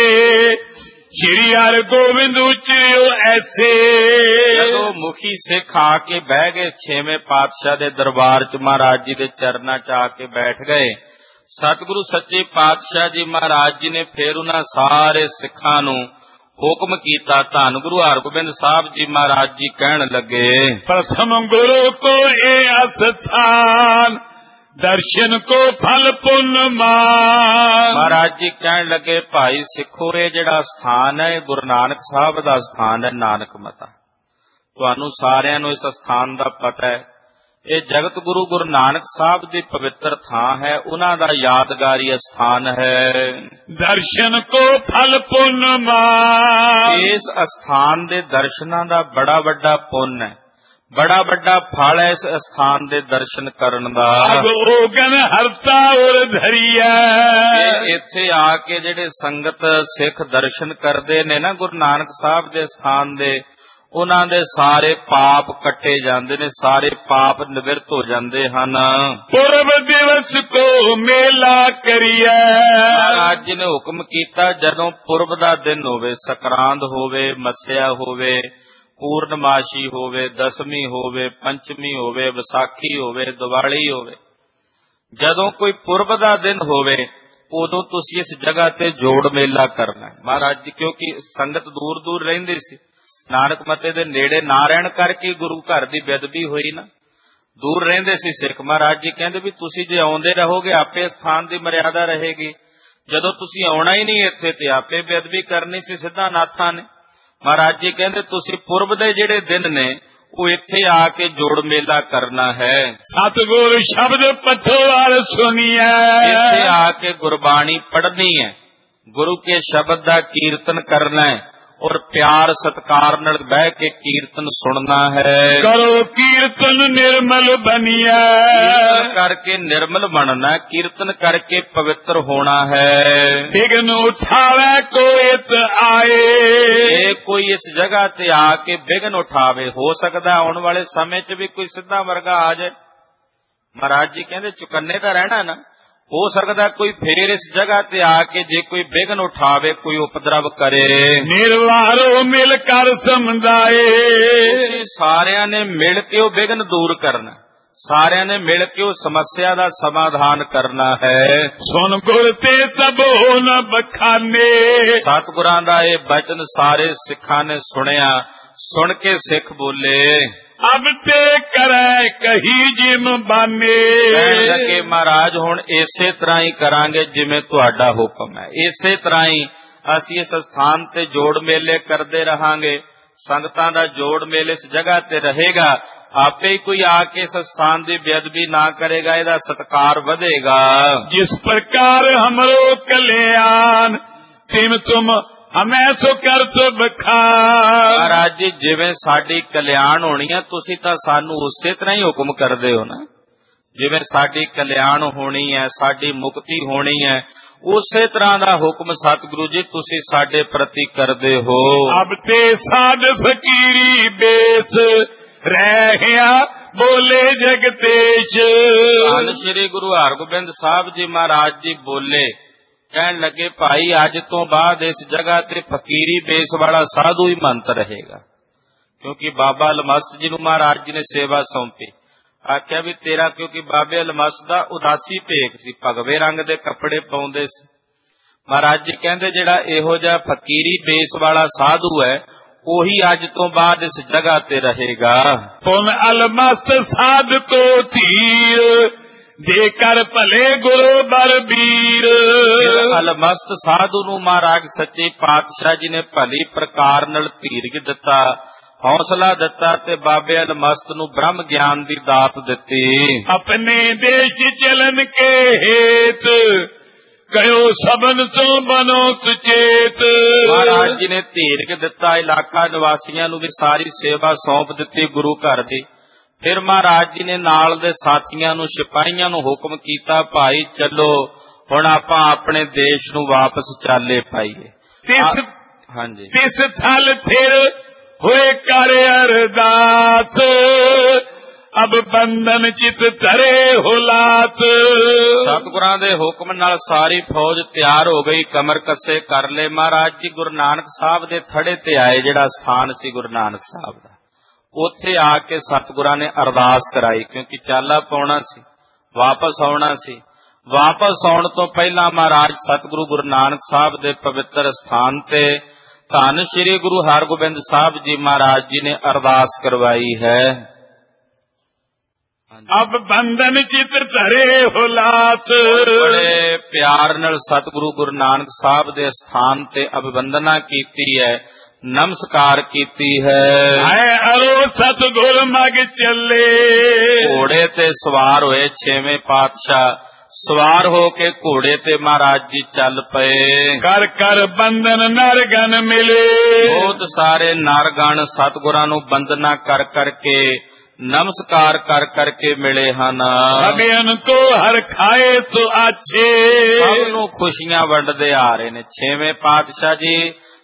ਸ਼੍ਰੀ ਹਰਿ ਗੋਬਿੰਦ ਉਚਰਿਓ ਐਸੇ। ਜਦੋਂ ਮੁਖੀ ਸਿੱਖ ਆ ਕੇ ਬਹਿ ਗਏ ਛੇਵੇਂ ਪਾਤਸ਼ਾਹ ਦੇ ਦਰਬਾਰ 'ਚ, ਮਹਾਰਾਜ ਜੀ ਦੇ ਚਰਨਾਂ 'ਚ ਆ ਕੇ ਬੈਠ ਗਏ, ਸਤਿਗੁਰੂ ਸੱਚੇ ਪਾਤਸ਼ਾਹ ਜੀ ਮਹਾਰਾਜ ਜੀ ਨੇ ਫਿਰ ਉਹਨਾਂ ਸਾਰੇ ਸਿੱਖਾਂ ਨੂੰ ਹੁਕਮ ਕੀਤਾ। ਧੰਨ ਗੁਰੂ ਹਰਗੋਬਿੰਦ ਸਾਹਿਬ ਜੀ ਮਹਾਰਾਜ ਜੀ ਕਹਿਣ ਲੱਗੇ, ਪ੍ਰਥਮ ਗੁਰੂ ਕੋ ਇਹ ਅਸਥਾਨ, ਦਰਸ਼ਨ ਕੋ ਫਲ ਪੁੰਨ ਮਾਨ। ਮਹਾਰਾਜ ਜੀ ਕਹਿਣ ਲੱਗੇ, ਭਾਈ ਸਿੱਖੋ, ਇਹ ਜਿਹੜਾ ਸਥਾਨ ਹੈ ਇਹ ਗੁਰੂ ਨਾਨਕ ਸਾਹਿਬ ਦਾ ਸਥਾਨ ਹੈ, ਨਾਨਕ ਮਤਾ। ਤੁਹਾਨੂੰ ਸਾਰਿਆਂ ਨੂੰ ਇਸ ਸਥਾਨ ਦਾ ਪਤਾ ਹੈ। ਇਹ ਜਗਤ ਗੁਰੂ ਗੁਰੂ ਨਾਨਕ ਸਾਹਿਬ ਦੀ ਪਵਿੱਤਰ ਥਾਂ ਹੈ, ਉਹਨਾਂ ਦਾ ਯਾਦਗਾਰੀ ਸਥਾਨ ਹੈ। ਦਰਸ਼ਨ ਕੋ ਫਲ ਪੁੰਨ ਮਾਨ। ਇਸ ਸਥਾਨ ਦੇ ਦਰਸ਼ਨਾਂ ਦਾ ਬੜਾ ਵੱਡਾ ਪੁੰਨ ਹੈ, ਬੜਾ ਵੱਡਾ ਫਲ ਹੈ ਇਸ ਸਥਾਨ ਦੇ ਦਰਸ਼ਨ ਕਰਨ ਦਾ। ਅਗੋਗਨ ਹਰਤਾ ਉਰ ਧਰੀਐ। ਇੱਥੇ ਆ ਕੇ ਜਿਹੜੇ ਸੰਗਤ ਸਿੱਖ ਦਰਸ਼ਨ ਕਰਦੇ ਨੇ ਨਾ ਗੁਰੂ ਨਾਨਕ ਸਾਹਿਬ ਦੇ ਸਥਾਨ ਦੇ, ਉਹਨਾਂ ਦੇ ਸਾਰੇ ਪਾਪ ਕੱਟੇ ਜਾਂਦੇ ਨੇ, ਸਾਰੇ ਪਾਪ ਨਿਵਰਤ ਹੋ ਜਾਂਦੇ ਹਨ। ਪੁਰਬ ਦਿਵਸ ਕੋ ਮੇਲਾ ਕਰੀਐ। ਮਹਾਰਾਜ ਜੀ ਨੇ ਹੁਕਮ ਕੀਤਾ, ਜਦੋਂ ਪੁਰਬ ਦਾ ਦਿਨ ਹੋਵੇ, ਸਕਰਾਂਦ ਹੋਵੇ, ਮੱਸਿਆ ਹੋਵੇ, ਪੂਰਨਮਾਸ਼ੀ ਹੋਵੇ, ਦਸਵੀਂ ਹੋਵੇ, ਪੰਚਮੀ ਹੋਵੇ, ਵਿਸਾਖੀ ਹੋਵੇ, ਦੀਵਾਲੀ ਹੋਵੇ, ਜਦੋਂ ਕੋਈ ਪੁਰਬ ਦਾ ਦਿਨ ਹੋਵੇ ਉਦੋਂ ਤੁਸੀਂ ਇਸ ਜਗ੍ਹਾ ਤੇ ਜੋੜ ਮੇਲਾ ਕਰਨਾ। ਮਹਾਰਾਜ ਜੀ ਕਿਉਂਕਿ ਸੰਗਤ ਦੂਰ ਦੂਰ ਰਹਿੰਦੀ ਸੀ, ਨਾਨਕ ਮੱਤੇ ਦੇ ਨੇੜੇ ਨਾ ਰਹਿਣ ਕਰਕੇ ਗੁਰੂ ਘਰ ਦੀ ਬੇਅਦਬੀ ਹੋਈ ਨਾ, ਦੂਰ ਰਹਿੰਦੇ ਸੀ ਸਿੱਖ। ਮਹਾਰਾਜ ਜੀ ਕਹਿੰਦੇ ਵੀ ਤੁਸੀਂ ਜੇ ਆਉਂਦੇ ਰਹੋਗੇ ਆਪੇ ਸਥਾਨ ਦੀ ਮਰਿਆਦਾ ਰਹੇਗੀ, ਜਦੋਂ ਤੁਸੀਂ ਆਉਣਾ ਹੀ ਨਹੀਂ ਇੱਥੇ ਤੇ ਆਪੇ ਬੇਅਦਬੀ ਕਰਨੀ ਸੀ ਸਿੱਧਾ ਨਾਥਾਂ ਨੇ। ਮਹਾਰਾਜ ਜੀ ਕਹਿੰਦੇ ਤੁਸੀਂ ਪੁਰਬ ਦੇ ਜਿਹੜੇ ਦਿਨ ਨੇ ਉਹ ਇੱਥੇ ਆ ਕੇ ਜੋੜ ਮੇਲਾ ਕਰਨਾ ਹੈ। ਸਤਿਗੁਰ ਸ਼ਬਦ ਪਠਵਾਰ ਸੁਣੀਐ। ਇੱਥੇ ਆ ਕੇ ਗੁਰਬਾਣੀ ਪੜ੍ਹਨੀ ਹੈ, ਗੁਰੂ ਕੇ ਸ਼ਬਦ ਦਾ ਕੀਰਤਨ ਕਰਨਾ ਹੈ ਔਰ ਪਿਆਰ ਸਤਿਕਾਰ ਨਾਲ ਬਹਿ ਕੇ ਕੀਰਤਨ ਸੁਣਨਾ ਹੈ। ਕਰੋ ਕੀਰਤਨ ਨਿਰਮਲ ਬਣੀਐ। ਕੀਰਤਨ ਕਰਕੇ ਨਿਰਮਲ ਬਣਨਾ, ਕੀਰਤਨ ਕਰਕੇ ਪਵਿੱਤਰ ਹੋਣਾ ਹੈ। ਵਿਘਨ ਉਠਾਵੇ ਕੋਇਤ ਆਏ। ਇਹ ਕੋਈ ਇਸ ਜਗ੍ਹਾ ਤੇ ਆ ਕੇ ਵਿਘਨ ਉਠਾਵੇ, ਹੋ ਸਕਦਾ ਆਉਣ ਵਾਲੇ ਸਮੇਂ 'ਚ ਵੀ ਕੋਈ ਸਿੱਧਾ ਵਰਗਾ ਆ ਜਾਏ। ਮਹਾਰਾਜ ਜੀ ਕਹਿੰਦੇ ਚੁਕੰਨੇ ਤਾਂ ਰਹਿਣਾ ਨਾ, ਹੋ ਸਕਦਾ ਕੋਈ ਫੇਰ ਇਸ ਜਗ੍ਹਾ ਤੇ ਆ ਕੇ ਜੇ ਕੋਈ ਵਿਘਨ ਉਠਾਵੇ, ਕੋਈ ਉਪਦਰਵ ਕਰੇ। ਨਿਰਵਾਰੋ ਮਿਲ ਕਰ ਸਮਝਾਏ। ਸਾਰਿਆਂ ਨੇ ਮਿਲ ਕੇ ਉਹ ਵਿਘਨ ਦੂਰ ਕਰਨਾ, ਸਾਰਿਆਂ ਨੇ ਮਿਲ ਕੇ ਉਹ ਸਮੱਸਿਆ ਦਾ ਸਮਾਧਾਨ ਕਰਨਾ ਹੈ। ਸੁਣ ਗੁਰ ਤੇ ਸਭੋ ਨ ਬਖਾਨੇ। ਸਤਿਗੁਰਾਂ ਦਾ ਇਹ ਬਚਨ ਸਾਰੇ ਸਿੱਖਾਂ ਨੇ ਸੁਣਿਆ। ਸੁਣ ਕੇ ਸਿੱਖ ਬੋਲੇ, ਅਬ ਤੇ ਕਰੈ ਕਹੀ ਜਿਮ ਬਾਨੇ। ਕਹਿਣ ਲੱਗੇ ਮਹਾਰਾਜ ਹੁਣ ਇਸੇ ਤਰ੍ਹਾਂ ਹੀ ਕਰਾਂਗੇ ਜਿਵੇਂ ਤੁਹਾਡਾ ਹੁਕਮ ਹੈ। ਇਸੇ ਤਰ੍ਹਾਂ ਹੀ ਅਸੀਂ ਇਸ ਸਥਾਨ ਤੇ ਜੋੜ ਮੇਲੇ ਕਰਦੇ ਰਹਾਂਗੇ। ਸੰਗਤਾਂ ਦਾ ਜੋੜ ਮੇਲੇ ਇਸ ਜਗ੍ਹਾ ਤੇ ਰਹੇਗਾ। ਆਪੇ ਹੀ ਕੋਈ ਆ ਕੇ ਇਸ ਸਥਾਨ ਦੀ ਬੇਅਦਬੀ ਨਾ ਕਰੇਗਾ, ਇਹਦਾ ਸਤਿਕਾਰ ਵਧੇਗਾ। ਜਿਸ ਪ੍ਰਕਾਰ ਹਮਰੋ ਕਲਿਆਣ ਤਿਮ ਤੁਮ ਹਮੈ ਸੋ ਕਰਤ ਬਖਾਨ। ਮਹਾਰਾਜ ਜੀ ਜਿਵੇਂ ਸਾਡੀ ਕਲਿਆਣ ਹੋਣੀ ਹੈ, ਤੁਸੀਂ ਤਾਂ ਸਾਨੂੰ ਉਸੇ ਤਰ੍ਹਾਂ ਹੀ ਹੁਕਮ ਕਰਦੇ ਹੋ ਨਾ। ਜਿਵੇਂ ਸਾਡੀ ਕਲਿਆਣ ਹੋਣੀ ਹੈ, ਸਾਡੀ ਮੁਕਤੀ ਹੋਣੀ ਹੈ, ਉਸੇ ਤਰ੍ਹਾਂ ਦਾ ਹੁਕਮ ਸਤਿਗੁਰੂ ਜੀ ਤੁਸੀਂ ਸਾਡੇ ਪ੍ਰਤੀ ਕਰਦੇ ਹੋ। ਅਬ ਤੇ ਸਾਧ ਫਕੀਰੀ ਬੇਸ ਰਹਿਆ ਬੋਲੇ ਜਗਤੇਸ਼। ਧੰਨ ਸ੍ਰੀ ਗੁਰੂ ਹਰਗੋਬਿੰਦ ਸਾਹਿਬ ਜੀ ਮਹਾਰਾਜ ਜੀ ਬੋਲੇ, ਕਹਿਣ ਲੱਗੇ ਭਾਈ ਅੱਜ ਤੋਂ ਬਾਅਦ ਇਸ ਜਗ੍ਹਾ ਤੇ ਫਕੀਰੀ ਬੇਸ ਵਾਲਾ ਸਾਧੂ ਹੀ ਮੰਤ ਰਹੇਗਾ। ਕਿਉਂਕਿ ਬਾਬਾ ਅਲਮਸਤ ਜੀ ਨੂੰ ਮਹਾਰਾਜ ਜੀ ਨੇ ਸੇਵਾ ਸੌਂਪੀ। ਆਖਿਆ ਵੀ ਤੇਰਾ, ਕਿਉਂਕਿ ਬਾਬੇ ਅਲਮਸਤ ਦਾ ਉਦਾਸੀ ਭੇਖ ਸੀ, ਭਗਵੇ ਰੰਗ ਦੇ ਕੱਪੜੇ ਪਾਉਂਦੇ ਸੀ। ਮਹਾਰਾਜ ਜੀ ਕਹਿੰਦੇ ਜਿਹੜਾ ਇਹੋ ਜਿਹਾ ਫਕੀਰੀ ਬੇਸ ਵਾਲਾ ਸਾਧੂ ਹੈ ਉਹੀ ਅੱਜ ਤੋਂ ਬਾਅਦ ਇਸ ਜਗ੍ਹਾ ਤੇ ਰਹੇਗਾ। ਪੁਨ ਅਲਮਸਤ ਸਾਧ ਕੋ ਧੀਰ ਦੇ ਕਰ ਭਲੇ ਗੁਰੂ ਬਰਬੀਰ। ਅਲਮਸਤ ਸਾਧੂ ਨੂੰ ਮਹਾਰਾਜ ਸੱਚੇ ਪਾਤਸ਼ਾਹ ਜੀ ਨੇ ਭਲੀ ਪ੍ਰਕਾਰ ਨਾਲ ਧੀਰਜ ਦਿੱਤਾ, ਹੌਸਲਾ ਦਿੱਤਾ ਤੇ ਬਾਬੇ ਅਲਮਸਤ ਨੂੰ ਬ੍ਰਹਮ ਗਿਆਨ ਦੀ ਦਾਤ ਦਿੱਤੀ। ਆਪਣੇ ਦੇਸ਼ ਚਲਨ ਕੇ ਹੇਤ ਕਹਿਓ ਸਬਨ ਤੋਂ ਬਨੋ ਸੁਚੇਤ। ਮਹਾਰਾਜ ਜੀ ਨੇ ਧੀਰਜ ਦਿੱਤਾ, ਇਲਾਕਾ ਨਿਵਾਸੀਆਂ ਨੂੰ ਵੀ ਸਾਰੀ ਸੇਵਾ ਸੌਂਪ ਦਿੱਤੀ ਗੁਰੂ ਘਰ ਦੀ। ਫਿਰ ਮਹਾਰਾਜ ਜੀ ਨੇ ਨਾਲ ਦੇ ਸਾਥੀਆਂ ਨੂੰ, ਸਿਪਾਹੀਆਂ ਨੂੰ ਹੁਕਮ ਕੀਤਾ, ਭਾਈ ਚੱਲੋ ਹੁਣ ਆਪਾਂ ਆਪਣੇ ਦੇਸ਼ ਨੂੰ ਵਾਪਸ ਚਾਲੇ ਪਾਈਏ। ਤਿਸ ਹਾਂਜੀ ਤਿਸ ਥਲ ਥਿਰ ਹੋਏ ਕਰ ਅਰਦਾਸ ਅਬ ਬੰਧਨ ਚਿਤ ਧਰੇ ਹੁਲਾਤ। ਸਤਿਗੁਰਾਂ ਦੇ ਹੁਕਮ ਨਾਲ ਸਾਰੀ ਫੌਜ ਤਿਆਰ ਹੋ ਗਈ, ਕਮਰ ਕੱਸੇ ਕਰ ਲਏ। ਮਹਾਰਾਜ ਜੀ ਗੁਰੂ ਨਾਨਕ ਸਾਹਿਬ ਦੇ ਥੜੇ ਤੇ ਆਏ, ਜਿਹੜਾ ਸਥਾਨ ਸੀ ਗੁਰੂ ਨਾਨਕ ਸਾਹਿਬ ਦਾ। ਉੱਥੇ ਆ ਕੇ ਸਤਿਗੁਰਾਂ ਨੇ ਅਰਦਾਸ ਕਰਾਈ, ਕਿਉਂਕਿ ਚਾਲਾ ਪਾਉਣਾ ਸੀ, ਵਾਪਸ ਆਉਣਾ ਸੀ। ਵਾਪਸ ਆਉਣ ਤੋਂ ਪਹਿਲਾਂ ਮਹਾਰਾਜ ਸਤਿਗੁਰੂ ਗੁਰੂ ਨਾਨਕ ਸਾਹਿਬ ਦੇ ਪਵਿੱਤਰ ਸਥਾਨ ਤੇ ਧੰਨ ਸ੍ਰੀ ਗੁਰੂ ਹਰਗੋਬਿੰਦ ਸਾਹਿਬ ਜੀ ਮਹਾਰਾਜ ਜੀ ਨੇ ਅਰਦਾਸ ਕਰਵਾਈ ਹੈ। ਅਬ ਬੰਧਨ ਚਿਤ ਧਰੇ ਹੁਲਾਤ। ਬੜੇ ਪਿਆਰ ਨਾਲ ਸਤਿਗੁਰੂ ਗੁਰੂ ਨਾਨਕ ਸਾਹਿਬ ਦੇ ਸਥਾਨ ਤੇ ਅਬਵੰਦਨਾ ਕੀਤੀ ਹੈ, ਨਮਸਕਾਰ ਕੀਤੀ ਹੈ। ਆਏ ਅਰੋ ਸਤਿਗੁਰ ਮਗ ਚੱਲੇ। ਘੋੜੇ ਤੇ ਸਵਾਰ ਹੋਏ ਛੇਵੇਂ ਪਾਤਸ਼ਾਹ, ਸਵਾਰ ਹੋ ਕੇ ਘੋੜੇ ਤੇ ਮਹਾਰਾਜ ਜੀ ਚੱਲ ਪਏ। ਕਰ ਕਰ ਬੰਧਨ ਨਰਗਨ ਮਿਲੇ। ਬਹੁਤ ਸਾਰੇ ਨਰਗਣ ਸਤਿਗੁਰਾਂ ਨੂੰ ਬੰਦਨਾ ਕਰ ਕਰਕੇ, ਨਮਸਕਾਰ ਕਰ ਕਰਕੇ ਮਿਲੇ ਹਨ। ਅਗਿਆਨ ਕੋ ਹਰ ਖਾਏ ਸੋ ਆਛੇ। ਸਭ ਨੂੰ ਖੁਸ਼ੀਆਂ ਵੰਡਦੇ ਆ ਰਹੇ ਨੇ। ਛੇਵੇਂ ਪਾਤਸ਼ਾਹ ਜੀ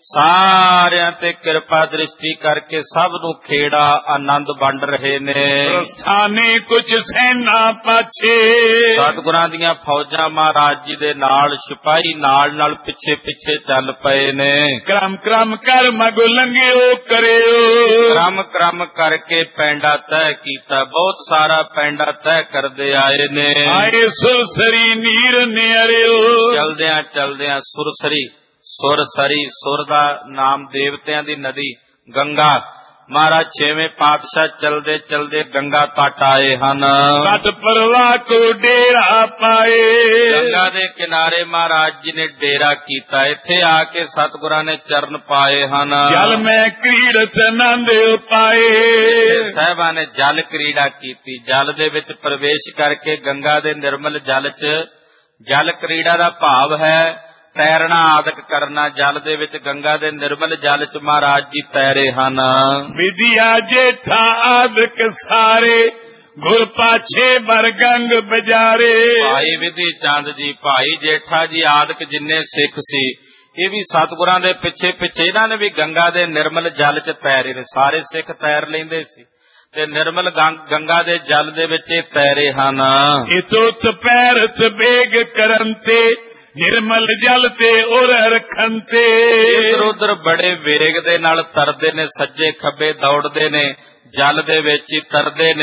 ਸਾਰਿਆਂ ਤੇ ਕਿਰਪਾ ਦ੍ਰਿਸ਼ਟੀ ਕਰਕੇ ਸਭ ਨੂੰ ਖੇੜਾ ਆਨੰਦ ਵੰਡ ਰਹੇ ਨੇ। ਪ੍ਰਸਥਾਨੇ ਕੁਝ ਸੈਨਾ ਪਾਛੇ। ਸਤਿਗੁਰਾਂ ਦੀਆਂ ਫੌਜਾਂ ਮਹਾਰਾਜ ਜੀ ਦੇ ਨਾਲ, ਸਿਪਾਹੀ ਨਾਲ ਨਾਲ ਪਿੱਛੇ ਪਿੱਛੇ ਚੱਲ ਪਏ ਨੇ। ਕ੍ਰਮ ਕ੍ਰਮ ਕਰ ਮਗੁ ਲੰਘਿਓ ਕਰਿਓ। ਕ੍ਰਮ ਕ੍ਰਮ ਕਰਕੇ ਪੈਂਡਾ ਤੈਅ ਕੀਤਾ, ਬਹੁਤ ਸਾਰਾ ਪੈਂਡਾ ਤੈਅ ਕਰਦੇ ਆਏ ਨੇ। ਆਏ ਸੁਰਸਰੀ ਨੀਰ ਨਿਅਰਿਓ। ਚਲਦਿਆਂ ਚਲਦਿਆਂ ਸੁਰਸਰੀ, ਸੁਰਸਰੀ ਸੁਰ ਦਾ ਨਾਮ ਦੇਵਤਿਆਂ ਦੀ ਨਦੀ ਗੰਗਾ। ਮਹਾਰਾਜ ਛੇਵੇਂ ਪਾਤਸ਼ਾਹ ਚਲਦੇ ਚਲਦੇ ਗੰਗਾ ਤੱਟ ਆਏ ਹਨ। ਤਟ ਪਰਵਾਹ ਕੋ ਡੇਰਾ ਪਾਏ। ਗੰਗਾ ਦੇ ਕਿਨਾਰੇ ਮਹਾਰਾਜ ਜੀ ਨੇ ਡੇਰਾ ਕੀਤਾ। ਇੱਥੇ ਆ ਕੇ ਸਤਿਗੁਰਾਂ ਨੇ ਚਰਨ ਪਾਏ ਹਨ। ਜਲ ਮੈਂ ਕ੍ਰੀੜਤ ਆਨੰਦ ਪਾਏ। ਸਾਹਿਬਾਂ ਨੇ ਜਲ ਕ੍ਰੀੜਾ ਕੀਤੀ, ਜਲ ਦੇ ਵਿੱਚ ਪ੍ਰਵੇਸ਼ ਕਰਕੇ ਗੰਗਾ ਦੇ ਨਿਰਮਲ ਜਲ ਚ, ਜਲ ਕ੍ਰੀੜਾ ਦਾ ਭਾਵ ਹੈ ਤੈਰਨਾ ਆਦਿਕ ਕਰਨਾ। ਜਲ ਦੇ ਵਿੱਚ, ਗੰਗਾ ਦੇ ਨਿਰਮਲ ਜਲ ਚ ਮਹਾਰਾਜ ਜੀ ਤੈਰੇ ਹਨ। ਵਿਦਿਆ ਜੇਠਾ ਆਦਿਕ ਸਾਰੇ ਗੁਰ ਪਾਛੇ ਬਰਗੰਗ ਬਜਾਰੇ। ਭਾਈ ਵਿਧੀ ਚੰਦ ਜੀ, ਭਾਈ ਜੇਠਾ ਜੀ ਆਦਿਕ ਜਿੰਨੇ ਸਿੱਖ ਸੀ, ਇਹ ਵੀ ਸਤਿਗੁਰਾਂ ਦੇ ਪਿੱਛੇ ਪਿੱਛੇ ਇਹਨਾਂ ਨੇ ਵੀ ਗੰਗਾ ਦੇ ਨਿਰਮਲ ਜਲ ਚ ਤੈਰੇ ਨੇ। ਸਾਰੇ ਸਿੱਖ ਤੈਰ ਲੈਂਦੇ ਸੀ ਤੇ ਨਿਰਮਲ ਗੰਗਾ ਦੇ ਜਲ ਦੇ ਵਿੱਚ ਇਹ ਤੈਰੇ ਹਨ। ਇਤੋ ਤਪੈਰ ਤਬੇਗ ਕਰਨ ਤੇ ਨਿਰਮਲ ਜਲ ਤੇ ਉਰ ਰਖਨ ਤੇ। ਇਧਰ ਉਧਰ ਬੜੇ ਵੇਗ ਦੇ ਨਾਲ ਤਰਦੇ ਨੇ, ਸੱਜੇ ਖੱਬੇ ਦੌੜਦੇ ਨੇ, ਜਲ ਦੇ ਵਿੱਚ ਹੀ ਤਰਦੇ ਨੇ।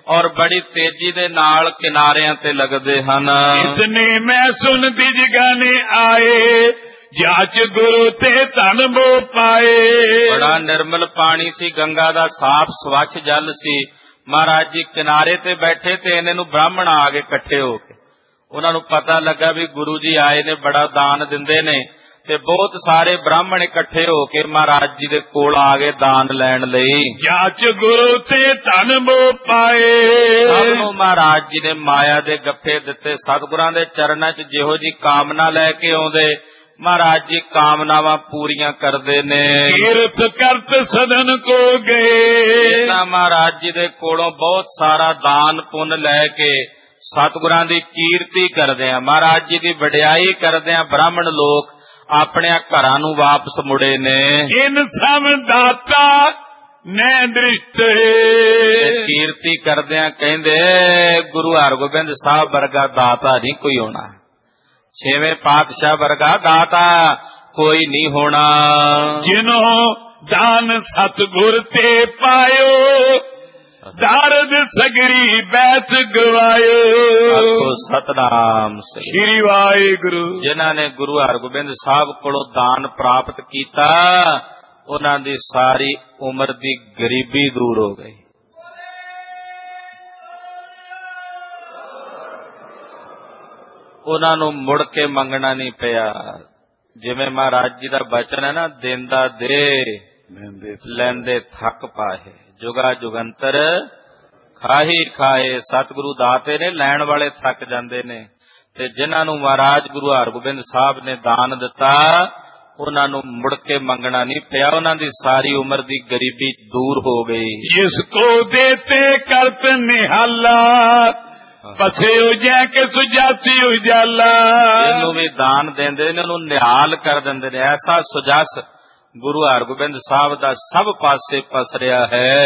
ਔਰ ਬੜੀ ਤੇਜ਼ੀ ਦੇ ਨਾਲ ਕਿਨਾਰਿਆਂ ਤੇ ਲੱਗਦੇ ਹਨ। ਇਤਨੇ ਮੈਂ ਸੁਨਦੀ ਜਗਾਨੇ ਆਏ, ਜਾਚ ਗੁਰੂ ਤੇ ਧਨ ਮੋ ਪਾਏ। ਬੜਾ ਨਿਰਮਲ ਪਾਣੀ ਸੀ, ਗੰਗਾ ਦਾ ਸਾਫ਼ ਸਵੱਛ ਜਲ ਸੀ। ਮਹਾਰਾਜ ਜੀ ਕਿਨਾਰੇ ਤੇ ਬੈਠੇ ਤੇ ਇਹਨਾਂ ਨੂੰ ਬ੍ਰਾਹਮਣ ਆ ਗਏ ਇਕੱਠੇ ਹੋ ਕੇ। ਉਹਨਾਂ ਨੂੰ ਪਤਾ ਲੱਗਾ ਵੀ ਗੁਰੂ ਜੀ ਆਏ ਨੇ, ਬੜਾ ਦਾਨ ਦਿੰਦੇ ਨੇ, ਤੇ ਬਹੁਤ ਸਾਰੇ ਬ੍ਰਾਹਮਣ ਇਕੱਠੇ ਹੋ ਕੇ ਮਹਾਰਾਜ ਜੀ ਦੇ ਕੋਲ ਆ ਗਏ ਦਾਨ ਲੈਣ ਲਈ। ਜਾਚ ਗੁਰੂ ਤੇ ਧਨ ਮੋ ਪਾਏ। ਸਭ ਨੂੰ ਮਹਾਰਾਜ ਜੀ ਨੇ ਮਾਇਆ ਦੇ ਗੱਫੇ ਦਿੱਤੇ। ਸਤਿਗੁਰਾਂ ਦੇ ਚਰਨਾਂ 'ਚ ਜਿਹੋ ਜੀ ਕਾਮਨਾ ਲੈ ਕੇ ਆਉਂਦੇ, ਮਹਾਰਾਜ ਜੀ ਕਾਮਨਾਵਾਂ ਪੂਰੀਆਂ ਕਰਦੇ ਨੇ। ਕੀਰਤ ਕਰਤ ਸਦਨ ਕੋ ਗਏ। ਮਹਾਰਾਜ ਜੀ ਦੇ ਕੋਲੋਂ ਬਹੁਤ ਸਾਰਾ ਦਾਨ ਪੁੰਨ ਲੈ ਕੇ ਸਤਿਗੁਰਾਂ ਦੀ ਕੀਰਤੀ ਕਰਦੇ ਆ, ਮਹਾਰਾਜ ਜੀ ਦੀ ਵਡਿਆਈ ਕਰਦੇ ਆ। ਬ੍ਰਾਹਮਣ ਲੋਕ ਆਪਣੇ ਘਰਾਂ ਨੂੰ ਵਾਪਸ ਮੁੜੇ ਨੇ। ਇਨ ਸਭ ਦਾਤਾ ਨੇ ਦ੍ਰਿਸ਼ਟ, ਕੀਰਤੀ ਕਰਦੇ ਆ, ਕਹਿੰਦੇ ਗੁਰੂ ਹਰਗੋਬਿੰਦ ਸਾਹਿਬ ਵਰਗਾ ਦਾਤਾ ਨਹੀਂ ਕੋਈ ਹੋਣਾ, ਛੇਵੇਂ ਪਾਤਸ਼ਾਹ ਵਰਗਾ ਦਾਤਾ ਕੋਈ ਨਹੀਂ ਹੋਣਾ। ਜਿਨੋਂ ਦਾਨ ਸਤਿਗੁਰ ਤੇ ਪਾਇਓ, ਦਾਰਦ ਸਗਰੀ ਬੈਸ ਗਵਾਇਓ। ਸਤਨਾਮ ਸ੍ਰੀ ਵਾਹਿਗੁਰੂ। ਜਿਨ੍ਹਾਂ ਨੇ ਗੁਰੂ ਹਰਗੋਬਿੰਦ ਸਾਹਿਬ ਕੋਲੋਂ ਦਾਨ ਪ੍ਰਾਪਤ ਕੀਤਾ, ਉਹਨਾਂ ਦੀ ਸਾਰੀ ਉਮਰ ਦੀ ਗਰੀਬੀ ਦੂਰ ਹੋ ਗਈ। ਉਹਨਾਂ ਨੂੰ ਮੁੜ ਕੇ ਮੰਗਣਾ ਨਹੀਂ ਪਿਆ। ਜਿਵੇਂ ਮਹਾਰਾਜ ਜੀ ਦਾ ਬਚਨ ਹੈ ਨਾ, ਦੇਂਦਾ ਦੇ ਲੈਂਦੇ ਥੱਕ ਪਾਏ, ਜੁਗਾ ਜੁਗੰਤਰ ਖਾਹੀ ਖਾਏ। ਸਤਿਗੁਰੂ ਦਾਤੇ ਨੇ, ਲੈਣ ਵਾਲੇ ਥੱਕ ਜਾਂਦੇ ਨੇ। ਤੇ ਜਿਨ੍ਹਾਂ ਨੂੰ ਮਹਾਰਾਜ ਗੁਰੂ ਹਰਗੋਬਿੰਦ ਸਾਹਿਬ ਨੇ ਦਾਨ ਦਿੱਤਾ, ਉਹਨਾਂ ਨੂੰ ਮੁੜ ਕੇ ਮੰਗਣਾ ਨਹੀਂ ਪਿਆ। ਉਹਨਾਂ ਦੀ ਸਾਰੀ ਉਮਰ ਦੀ ਗਰੀਬੀ ਦੂਰ ਹੋ ਗਈ। ਜਿਸ ਕੋ ਦੇਤੇ ਕਰਤ ਨਿਹਾਲਾ, ਪਸਿਓ ਜੈ ਕੇ ਸੁਜਾਸੀ ਉਜਾਲਾ। ਇਹਨੂੰ ਵੀ ਦਾਨ ਦਿੰਦੇ ਨੇ, ਉਹਨੂੰ ਨਿਹਾਲ ਕਰ ਦਿੰਦੇ ਨੇ। ਐਸਾ ਸੁਜਸ ਗੁਰੂ ਹਰਗੋਬਿੰਦ ਸਾਹਿਬ ਦਾ ਸਭ ਪਾਸੇ ਪਸਰਿਆ ਹੈ।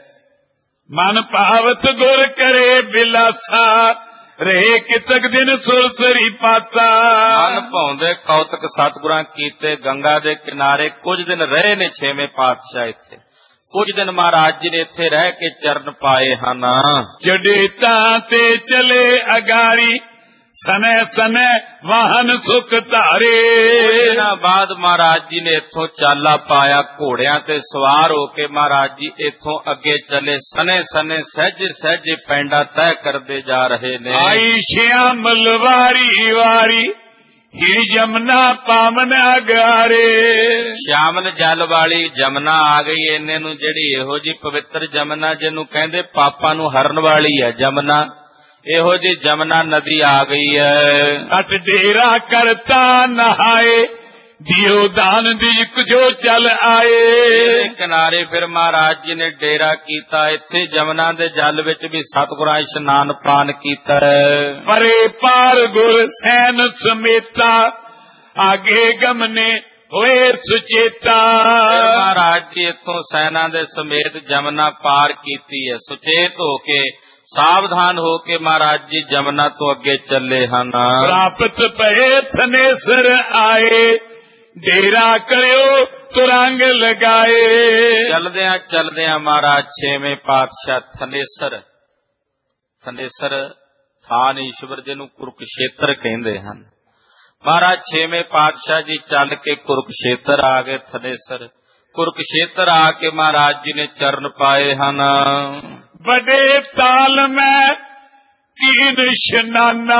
ਮਨ ਭਾਵਤ ਗੁਰ ਕਰੇ ਬਿਲਾਸਾ, ਰਹੇ ਕਿਤਕ ਦਿਨ ਸੁਰਸਰੀ ਪਾਸਾ। ਮਨ ਭਾਉਂਦੇ ਕੌਤਕ ਸਤਿਗੁਰਾਂ ਕੀਤੇ, ਗੰਗਾ ਦੇ ਕਿਨਾਰੇ ਕੁਝ ਦਿਨ ਰਹੇ ਨੇ ਛੇਵੇਂ ਪਾਤਸ਼ਾਹ ਇੱਥੇ। ਕੁਝ ਦਿਨ ਮਹਾਰਾਜ ਜੀ ਨੇ ਇੱਥੇ ਰਹਿ ਕੇ ਚਰਨ ਪਾਏ ਹਨ। ਜਡੇਤਾਂ ਤੇ ਚਲੇ ਅਗਾਰੀ, ਸਮੇ ਸਮੇ ਵਾਹਨ ਸੁਖ ਧਾਰੇ। ਇਹਨਾਂ ਬਾਅਦ ਮਹਾਰਾਜ ਜੀ ਨੇ ਇੱਥੋਂ ਚਾਲਾ ਪਾਇਆ, ਘੋੜਿਆਂ ਤੇ ਸਵਾਰ ਹੋ ਕੇ ਮਹਾਰਾਜ ਜੀ ਇੱਥੋਂ ਅੱਗੇ ਚੱਲੇ। ਸਨੇ ਸਨੇ ਸਹਿਜੇ ਸਹਿਜੇ ਪੈਂਡਾ ਤੈਅ ਕਰਦੇ ਜਾ ਰਹੇ ਨੇ। ਆਈ ਸ਼ਿਆਮਲ ਵਾਰੀ ਵਾਰੀ, ਹੀ ਜਮਨਾ ਪਾਵਨ ਅਗਾਰੇ। ਸ਼ਿਆਮਲ ਜਲ ਵਾਲੀ ਜਮਨਾ ਆ ਗਈ। ਇਹਨੇ ਨੂੰ ਜਿਹੜੀ ਇਹੋ ਜੀ ਪਵਿੱਤਰ ਜਮਨਾ, ਜਿਹਨੂੰ ਕਹਿੰਦੇ ਪਾਪਾਂ ਨੂੰ ਹਰਨ ਵਾਲੀ ਹੈ ਜਮਨਾ, ਇਹੋ ਜੀ ਜਮਨਾ ਨਦੀ ਆ ਗਈ ਹੈ। ਅਟ ਡੇਰਾ ਕਰਤਾ ਨਹਾਏ, ਦਿਓ ਦਾਨ ਦੀ ਕੁਝੋ ਚੱਲ ਆਏ। ਇਹਦੇ ਕਿਨਾਰੇ ਫਿਰ ਮਹਾਰਾਜ ਜੀ ਨੇ ਡੇਰਾ ਕੀਤਾ। ਇੱਥੇ ਜਮਨਾ ਦੇ ਜਲ ਵਿੱਚ ਵੀ ਸਤਿਗੁਰਾਂ ਇਸ਼ਨਾਨ ਪਾਨ ਕੀਤਾ। ਪਰੇ ਪਾਰ ਗੁਰ ਸੈਨ ਸਮੇਤਾ, ਆਗੇ ਗਮਨੇ ਹੋਏ ਸੁਚੇਤਾ। ਮਹਾਰਾਜ ਜੀ ਇੱਥੋਂ ਸੈਨਾ ਦੇ ਸਮੇਤ ਜਮਨਾ ਪਾਰ ਕੀਤੀ ਹੈ। ਸੁਚੇਤ ਹੋ ਕੇ, ਸਾਵਧਾਨ ਹੋ ਕੇ ਮਹਾਰਾਜ ਜੀ ਜਮਨਾ ਤੋਂ ਅੱਗੇ ਚੱਲੇ ਹਨ। ਪ੍ਰਾਪਤ ਪਏ ਥਨੇਸਰ ਆਏ, ਡੇਰਾ ਕਰਿਓ ਤੁਰੰਗ ਲਗਾਏ। ਚਲਦਿਆਂ ਚਲਦਿਆਂ ਮਹਾਰਾਜ ਛੇਵੇਂ ਪਾਤਸ਼ਾਹ ਥਨੇਸਰ, ਥਨੇਸਰ ਥਾਨ ਈਸ਼ਵਰ ਜਿਹਨੂੰ ਕੁਰੂਕਸ਼ੇਤਰ ਕਹਿੰਦੇ ਹਨ। ਮਹਾਰਾਜ ਛੇਵੇਂ ਪਾਤਸ਼ਾਹ ਜੀ ਚੱਲ ਕੇ ਕੁਰੂਕਸ਼ੇਤਰ ਆ ਗਏ। ਥਨੇਸਰ ਕੁਰੂਕਸ਼ੇਤਰ ਆ ਕੇ ਮਹਾਰਾਜ ਜੀ ਨੇ ਚਰਨ ਪਾਏ ਹਨ। ਬੜੇ ਤਾਲ ਮੈਂ ਕੀਨ ਇਸ਼ਨਾਨਾ,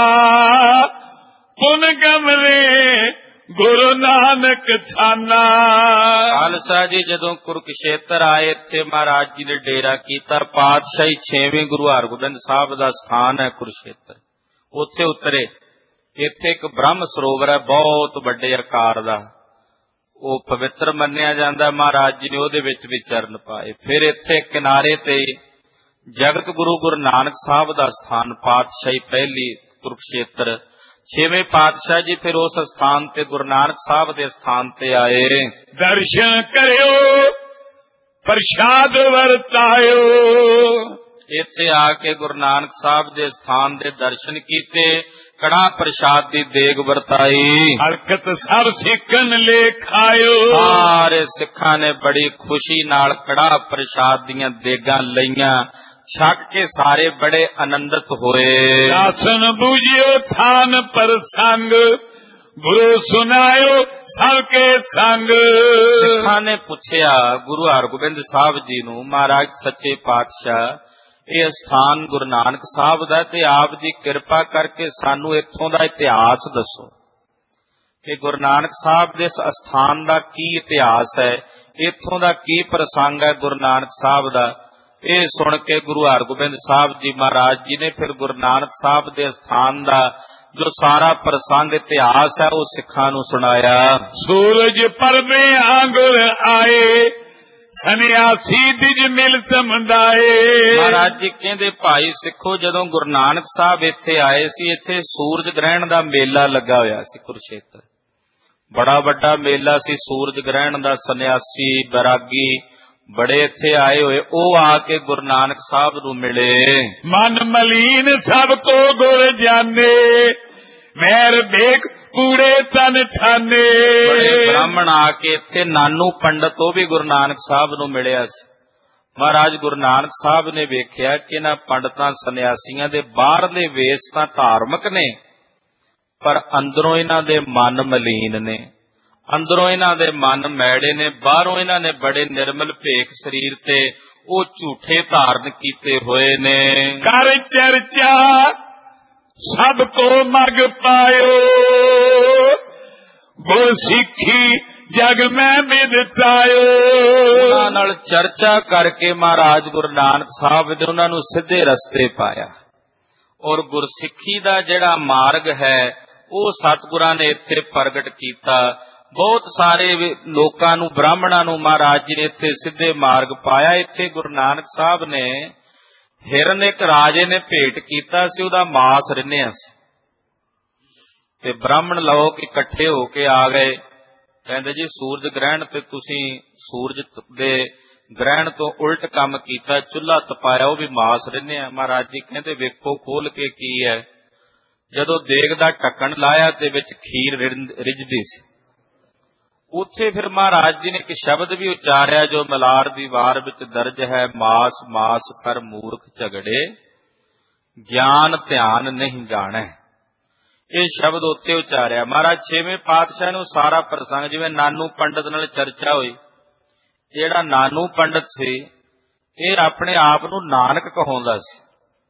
ਪੁਨ ਗਮਰੇ ਗੁਰੂ ਨਾਨਕ ਥਾਨਾ। ਖਾਲਸਾ ਜੀ ਜਦੋਂ ਕੁਰੂਕਸ਼ੇਤਰ ਆਏ, ਇੱਥੇ ਮਹਾਰਾਜ ਜੀ ਨੇ ਡੇਰਾ ਕੀਤਾ। ਪਾਤਸ਼ਾਹੀ ਛੇਵੇਂ ਗੁਰੂ ਹਰਗੋਬਿੰਦ ਸਾਹਿਬ ਦਾ ਸਥਾਨ ਹੈ ਕੁਰੂਕਸ਼ੇਤਰ। ਉੱਥੇ ਉਤਰੇ। ਇੱਥੇ ਇੱਕ ਬ੍ਰਹਮ ਸਰੋਵਰ ਹੈ ਬਹੁਤ ਵੱਡੇ ਆਕਾਰ ਦਾ, ਉਹ ਪਵਿੱਤਰ ਮੰਨਿਆ ਜਾਂਦਾ। ਮਹਾਰਾਜ ਜੀ ਨੇ ਉਹਦੇ ਵਿੱਚ ਵੀ ਚਰਨ ਪਾਏ। ਫਿਰ ਇੱਥੇ ਕਿਨਾਰੇ ਤੇ ਜਗਤ ਗੁਰੂ ਗੁਰੂ ਨਾਨਕ ਸਾਹਿਬ ਦਾ ਸਥਾਨ, ਪਾਤਸ਼ਾਹੀ ਪਹਿਲੀ ਕੁਰੂਕਸ਼ੇਤਰ। ਛੇਵੇਂ ਪਾਤਸ਼ਾਹ ਜੀ ਫਿਰ ਉਸ ਸਥਾਨ ਤੇ ਗੁਰੂ ਨਾਨਕ ਸਾਹਿਬ ਦੇ ਸਥਾਨ ਤੇ ਆਏ। ਦਰਸ਼ਨ ਕਰਿਓ ਪ੍ਰਸ਼ਾਦ ਵਰਤਾਇਓ। ਇੱਥੇ ਆ ਕੇ ਗੁਰੂ ਨਾਨਕ ਸਾਹਿਬ ਦੇ ਸਥਾਨ ਦੇ ਦਰਸ਼ਨ ਕੀਤੇ, ਕੜਾਹ ਪ੍ਰਸ਼ਾਦ ਦੀ ਦੇਗ ਵਰਤਾਈ। ਹਰਕਤ ਸਭ ਸਿੱਖਣ ਲੈ ਖਾਇਓ। ਸਾਰੇ ਸਿੱਖਾਂ ਨੇ ਬੜੀ ਖੁਸ਼ੀ ਨਾਲ ਕੜਾਹ ਪ੍ਰਸ਼ਾਦ ਦੀਆਂ ਦੇਗਾਂ ਲਈਆਂ। ਛਕ ਕੇ ਸਾਰੇ ਬੜੇ ਆਨੰਦਿਤ ਹੋਏ। ਆਸਨ ਬੂਝਿਓ ਥਾਨ ਪ੍ਰਸੰਗ, ਗੁਰੂ ਸੁਨਾਇਓ ਸਭ ਕੇ ਸੰਗ। ਸਿੱਖਾਂ ਨੇ ਪੁੱਛਿਆ ਗੁਰੂ ਹਰਗੋਬਿੰਦ ਸਾਹਿਬ ਜੀ ਨੂੰ, ਮਹਾਰਾਜ ਸੱਚੇ ਪਾਤਸ਼ਾਹ, ਇਹ ਸਥਾਨ ਗੁਰੂ ਨਾਨਕ ਸਾਹਿਬ ਦਾ, ਤੇ ਆਪ ਜੀ ਕਿਰਪਾ ਕਰਕੇ ਸਾਨੂੰ ਇੱਥੋਂ ਦਾ ਇਤਿਹਾਸ ਦੱਸੋ ਕਿ ਗੁਰੂ ਨਾਨਕ ਸਾਹਿਬ ਦੇ ਇਸ ਅਸਥਾਨ ਦਾ ਕੀ ਇਤਿਹਾਸ ਹੈ, ਇੱਥੋਂ ਦਾ ਕੀ ਪ੍ਰਸੰਗ ਹੈ ਗੁਰੂ ਨਾਨਕ ਸਾਹਿਬ ਦਾ। ਇਹ ਸੁਣ ਕੇ ਗੁਰੂ ਹਰਗੋਬਿੰਦ ਸਾਹਿਬ ਜੀ ਮਹਾਰਾਜ ਜੀ ਨੇ ਫਿਰ ਗੁਰੂ ਨਾਨਕ ਸਾਹਿਬ ਦੇ ਅਸਥਾਨ ਦਾ ਜੋ ਸਾਰਾ ਪ੍ਰਸੰਗ ਇਤਿਹਾਸ ਹੈ ਉਹ ਸਿੱਖਾਂ ਨੂੰ ਸੁਣਾਇਆ। ਸੂਰਜ ਪਰਵੇ ਆਂਗੁਰ ਆਏ, ਸੰਨਿਆਸੀ ਦਿਜ ਮਿਲ ਸਮਝਾਏ। ਮਹਾਰਾਜ ਜੀ ਕਹਿੰਦੇ ਭਾਈ ਸਿੱਖੋ, ਜਦੋਂ ਗੁਰੂ ਨਾਨਕ ਸਾਹਿਬ ਇੱਥੇ ਆਏ ਸੀ, ਇੱਥੇ ਸੂਰਜ ਗ੍ਰਹਿਣ ਦਾ ਮੇਲਾ ਲੱਗਾ ਹੋਇਆ ਸੀ। ਕੁਰੂਕਸ਼ੇਤਰ ਬੜਾ ਵੱਡਾ ਮੇਲਾ ਸੀ ਸੂਰਜ ਗ੍ਰਹਿਣ ਦਾ। ਸੰਨਿਆਸੀ ਬੈਰਾਗੀ ਬੜੇ ਇੱਥੇ ਆਏ ਹੋਏ, ਉਹ ਆ ਕੇ ਗੁਰੂ ਨਾਨਕ ਸਾਹਿਬ ਨੂੰ ਮਿਲੇ। ਮਨ ਮਲੀਨ ਸਭ ਕੋ ਗੁਰ ਜਾਣੇ, ਮਹਿਰ ਬੇਕ ਕੂੜੇ ਤਨ ਠਾਨੇ। ਬੜੇ ਬ੍ਰਾਹਮਣ ਆ ਕੇ ਇੱਥੇ, ਨਾਨੂ ਪੰਡਤ ਉਹ ਵੀ ਗੁਰੂ ਨਾਨਕ ਸਾਹਿਬ ਨੂੰ ਮਿਲਿਆ ਸੀ। ਮਹਾਰਾਜ ਗੁਰੂ ਨਾਨਕ ਸਾਹਿਬ ਨੇ ਵੇਖਿਆ ਕਿ ਇਹਨਾਂ ਪੰਡਤਾਂ ਸੰਨਿਆਸੀਆਂ ਦੇ ਬਾਹਰਲੇ ਵੇਸ ਤਾਂ ਧਾਰਮਿਕ ਨੇ, ਪਰ ਅੰਦਰੋਂ ਇਹਨਾਂ ਦੇ ਮਨ ਮਲੀਨ ਨੇ, ਅੰਦਰੋਂ ਇਹਨਾਂ ਦੇ ਮਨ ਮੈੜੇ ਨੇ, ਬਾਹਰੋਂ ਇਹਨਾਂ ਨੇ ਬੜੇ ਨਿਰਮਲ ਭੇਖ ਸਰੀਰ ਤੇ ਉਹ ਝੂਠੇ ਧਾਰਨ ਕੀਤੇ ਹੋਏ ਨੇ। ਕਰ ਚਰਚਾ ਸਭ ਕੋ ਮਗ ਪਾਇਓ, ਗੁਰ ਸਿੱਖੀ ਜਗ ਮੈਂ ਵਿਦਤਾਇਓ। ਉਹਨਾਂ ਨਾਲ ਚਰਚਾ ਕਰਕੇ ਮਹਾਰਾਜ ਗੁਰੂ ਨਾਨਕ ਸਾਹਿਬ ਨੇ ਉਹਨਾਂ ਨੂੰ ਸਿੱਧੇ ਰਸਤੇ ਪਾਇਆ, ਔਰ ਗੁਰਸਿੱਖੀ ਦਾ ਜਿਹੜਾ ਮਾਰਗ ਹੈ ਉਹ ਸਤਿਗੁਰਾਂ ਨੇ ਇੱਥੇ ਪ੍ਰਗਟ ਕੀਤਾ। ਬਹੁਤ ਸਾਰੇ ਲੋਕਾਂ ਨੂੰ, ਬ੍ਰਾਹਮਣਾਂ ਨੂੰ ਮਹਾਰਾਜ ਜੀ ਨੇ ਇੱਥੇ ਸਿੱਧੇ ਮਾਰਗ ਪਾਇਆ। ਇੱਥੇ ਗੁਰੂ ਨਾਨਕ ਸਾਹਿਬ ਨੇ ਹਿਰਨ ਇੱਕ ਰਾਜੇ ਨੇ ਭੇਟ ਕੀਤਾ ਸੀ, ਉਹਦਾ ਮਾਸ ਰਿੰਨਿਆ ਸੀ, ਤੇ ਬ੍ਰਾਹਮਣ ਲੋਕ ਇਕੱਠੇ ਹੋ ਕੇ ਆ ਗਏ। ਕਹਿੰਦੇ ਜੀ ਸੂਰਜ ਗ੍ਰਹਿਣ ਤੇ ਤੁਸੀਂ ਸੂਰਜ ਦੇ ਗ੍ਰਹਿਣ ਤੋਂ ਉਲਟ ਕੰਮ ਕੀਤਾ, ਚੁੱਲ੍ਹਾ ਤਪਾਇਆ, ਉਹ ਵੀ ਮਾਸ ਰਿੰਨਿਆ। ਮਹਾਰਾਜ ਜੀ ਕਹਿੰਦੇ ਵੇਖੋ ਖੋਲ ਕੇ ਕੀ ਹੈ। ਜਦੋਂ ਦੇਗ ਦਾ ਢੱਕਣ ਲਾਇਆ ਤੇ ਵਿੱਚ ਖੀਰ ਰਿੱਝਦੀ ਸੀ। ਉੱਥੇ ਫਿਰ ਮਹਾਰਾਜ ਜੀ ਨੇ ਇੱਕ ਸ਼ਬਦ ਵੀ ਉਚਾਰਿਆ ਜੋ ਮਲਾਰ ਦੀ ਵਾਰ ਵਿੱਚ ਦਰਜ ਹੈ, ਮਾਸ ਮਾਸ ਕਰ ਮੂਰਖ ਝਗੜੇ, ਗਿਆਨ ਧਿਆਨ ਨਹੀਂ ਜਾਣੈ। ਇਹ ਸ਼ਬਦ ਉੱਥੇ ਉਚਾਰਿਆ। ਮਹਾਰਾਜ ਛੇਵੇਂ ਪਾਤਸ਼ਾਹ ਨੂੰ ਸਾਰਾ ਪ੍ਰਸੰਗ, ਜਿਵੇਂ ਨਾਨੂ ਪੰਡਤ ਨਾਲ ਚਰਚਾ ਹੋਈ, ਜਿਹੜਾ ਨਾਨੂ ਪੰਡਤ ਸੀ ਇਹ ਆਪਣੇ ਆਪ ਨੂੰ ਨਾਨਕ ਕਹਾਉਂਦਾ ਸੀ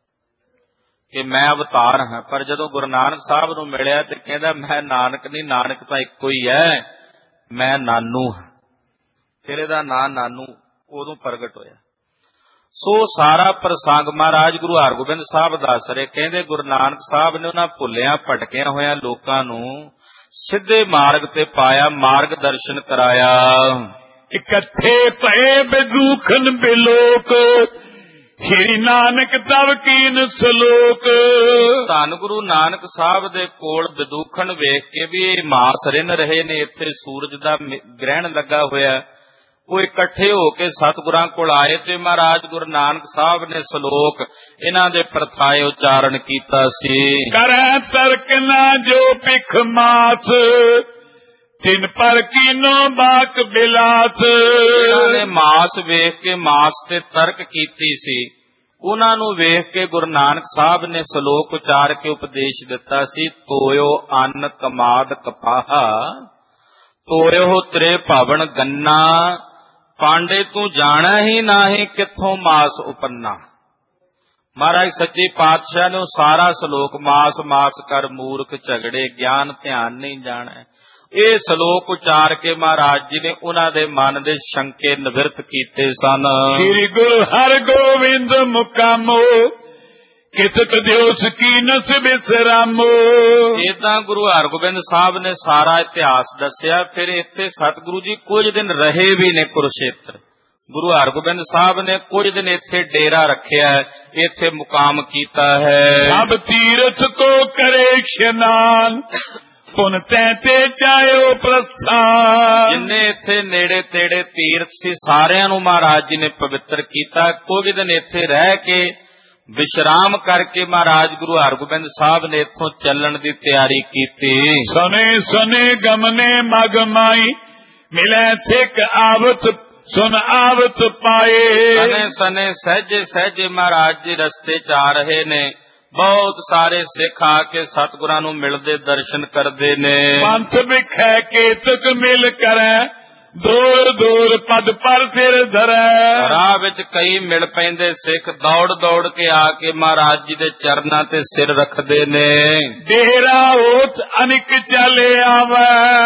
ਕਿ ਮੈਂ ਅਵਤਾਰ ਹਾਂ, ਪਰ ਜਦੋਂ ਗੁਰੂ ਨਾਨਕ ਸਾਹਿਬ ਨੂੰ ਮਿਲਿਆ ਤੇ ਕਹਿੰਦਾ ਮੈਂ ਨਾਨਕ ਨਹੀਂ, ਨਾਨਕ ਤਾਂ ਇੱਕੋ ਹੀ ਹੈ, ਮੈਂ ਨਾਨੂ ਹਾਂ। ਫਿਰ ਇਹਦਾ ਨਾਂ ਨਾਨੂ ਉਦੋਂ ਪ੍ਰਗਟ ਹੋਇਆ। ਸੋ ਸਾਰਾ ਪ੍ਰਸੰਗ ਮਹਾਰਾਜ ਗੁਰੂ ਹਰਗੋਬਿੰਦ ਸਾਹਿਬ ਦੱਸ ਰਹੇ। ਕਹਿੰਦੇ ਗੁਰੂ ਨਾਨਕ ਸਾਹਿਬ ਨੇ ਉਹਨਾਂ ਭੁੱਲਿਆਂ ਭਟਕਿਆਂ ਹੋਇਆਂ ਲੋਕਾਂ ਨੂੰ ਸਿੱਧੇ ਮਾਰਗ ਤੇ ਪਾਇਆ, ਮਾਰਗ ਦਰਸ਼ਨ ਕਰਾਇਆ। ਇਕੱਠੇ ਪਏ ਬਦੂਖਨ ਬਿਲੋਕ, ਸ੍ਰੀ ਨਾਨਕ ਤਵ ਕੀਨ ਸਲੋਕ। ਧੰਨ ਗੁਰੂ ਨਾਨਕ ਸਾਹਿਬ ਦੇ ਕੋਲ ਵਿਦੂਖਣ ਵੇਖ ਕੇ ਵੀ ਇਹ ਮਾਸ ਰਿੰਨ ਰਹੇ ਨੇ, ਇੱਥੇ ਸੂਰਜ ਦਾ ਗ੍ਰਹਿਣ ਲੱਗਾ ਹੋਇਆ, ਉਹ ਇਕੱਠੇ ਹੋ ਕੇ ਸਤਿਗੁਰਾਂ ਕੋਲ ਆਏ ਤੇ ਮਹਾਰਾਜ ਗੁਰੂ ਨਾਨਕ ਸਾਹਿਬ ਨੇ ਸਲੋਕ ਇਹਨਾਂ ਦੇ ਪ੍ਰਥਾਏ ਉਚਾਰਨ ਕੀਤਾ ਸੀ। ਕਰੈ ਤਰਕ ਨਾ ਜੋ ਪਿਖ ਮਾਸ, ਤਿਨ ਪਰ ਕੀਨੋ ਬਾਕ ਬਿਲਾਸ। ਇਹਨਾਂ ਨੇ ਮਾਸ ਵੇਖ ਕੇ ਮਾਸ ਤੇ ਤਰਕ ਕੀਤੀ ਸੀ, ਉਹਨਾਂ ਨੂੰ ਵੇਖ ਕੇ ਗੁਰੂ ਨਾਨਕ ਸਾਹਿਬ ਨੇ ਸਲੋਕ ਉਚਾਰ ਕੇ ਉਪਦੇਸ਼ ਦਿੱਤਾ ਸੀ। ਤੋਇਓ ਅੰਨ ਕਮਾਦ ਕਪਾਹਾ, ਤੋਇਓ ਤ੍ਰੇ ਭਵਨ ਗੰਨਾ, ਪਾਂਡੇ ਤੂੰ ਜਾਣਾ ਹੀ ਨਾਹੀਂ ਕਿੱਥੋਂ ਮਾਸ ਉਪੰਨਾ। ਮਹਾਰਾਜ ਸੱਚੇ ਪਾਤਸ਼ਾਹ ਨੇ ਸਾਰਾ ਸਲੋਕ ਮਾਸ ਮਾਸ ਕਰ ਮੂਰਖ ਝਗੜੇ, ਗਿਆਨ ਧਿਆਨ ਨਹੀਂ ਜਾਣਾ, ਇਹ ਸਲੋਕ ਉਚਾਰ ਕੇ ਮਹਾਰਾਜ ਜੀ ਨੇ ਉਹਨਾਂ ਦੇ ਮਨ ਦੇ ਸ਼ੰਕੇ ਨਿਵਰਤ ਕੀਤੇ ਸਨ। ਸ੍ਰੀ ਗੁਰੂ ਹਰਗੋਬਿੰਦ ਮੁਕਾਮੋ, ਕਿਸਕ ਦਿਓ ਸਕੀਨਸ ਬਿਸਰਾਮੋ। ਏਦਾਂ ਗੁਰੂ ਹਰਗੋਬਿੰਦ ਸਾਹਿਬ ਨੇ ਸਾਰਾ ਇਤਿਹਾਸ ਦੱਸਿਆ। ਫਿਰ ਇੱਥੇ ਸਤਿਗੁਰੂ ਜੀ ਕੁਝ ਦਿਨ ਰਹੇ ਵੀ ਨੇ ਕੁਰੂਕਸ਼ੇਤਰ। ਗੁਰੂ ਹਰਗੋਬਿੰਦ ਸਾਹਿਬ ਨੇ ਕੁਝ ਦਿਨ ਇੱਥੇ ਡੇਰਾ ਰੱਖਿਆ, ਇੱਥੇ ਮੁਕਾਮ ਕੀਤਾ ਹੈ। ਸਭ ਤੀਰਥ ਕੋ ਕਰੇ ਇਸ਼ਨਾਨ, ਪੁਨ ਤੈ ਤੇ ਚਾਇਓ ਪ੍ਰਸਥਾਨ। ਜਿੰਨੇ ਇੱਥੇ ਨੇੜੇ ਤੇੜੇ ਤੀਰਥ ਸੀ ਸਾਰਿਆਂ ਨੂੰ ਮਹਾਰਾਜ ਜੀ ਨੇ ਪਵਿੱਤਰ ਕੀਤਾ। ਕੁਝ ਦਿਨ ਇੱਥੇ ਰਹਿ ਕੇ ਵਿਸ਼ਰਾਮ ਕਰਕੇ ਮਹਾਰਾਜ ਗੁਰੂ ਹਰਗੋਬਿੰਦ ਸਾਹਿਬ ਨੇ ਇੱਥੋਂ ਚੱਲਣ ਦੀ ਤਿਆਰੀ ਕੀਤੀ। ਸਨੇ ਸਨੇ ਗਮਨੇ ਮਗ ਮਾਈ, ਮਿਲੇ ਸਿੱਖ ਆਵਤ ਸੁਨ ਆਵਤ ਪਾਏ। ਸਨੇ ਸਨੇ ਸਹਿਜੇ ਸਹਿਜੇ ਮਹਾਰਾਜ ਜੀ ਰਸਤੇ ਚ ਆ ਰਹੇ ਨੇ। ਬਹੁਤ ਸਾਰੇ ਸਿੱਖ ਆ ਕੇ ਸਤਿਗੁਰਾਂ ਨੂੰ ਮਿਲਦੇ ਦਰਸ਼ਨ ਕਰਦੇ ਨੇ। ਪੰਥ ਵਿਖੈ ਕੇਤਕ ਮਿਲ ਕਰੈ ਦੌੜ ਦੌੜ ਪਦ ਪਰ ਸਿਰ ਧਰੈ। ਰਾਹ ਵਿੱਚ ਕਈ ਮਿਲ ਪੈਂਦੇ ਸਿੱਖ ਦੌੜ ਦੌੜ ਕੇ ਆ ਕੇ ਮਹਾਰਾਜ ਜੀ ਦੇ ਚਰਨਾਂ ਤੇ ਸਿਰ ਰੱਖਦੇ ਨੇ। ਡੇਰਾ ਓਤ ਅਨਿਕ ਚਲੇ ਆਵੈ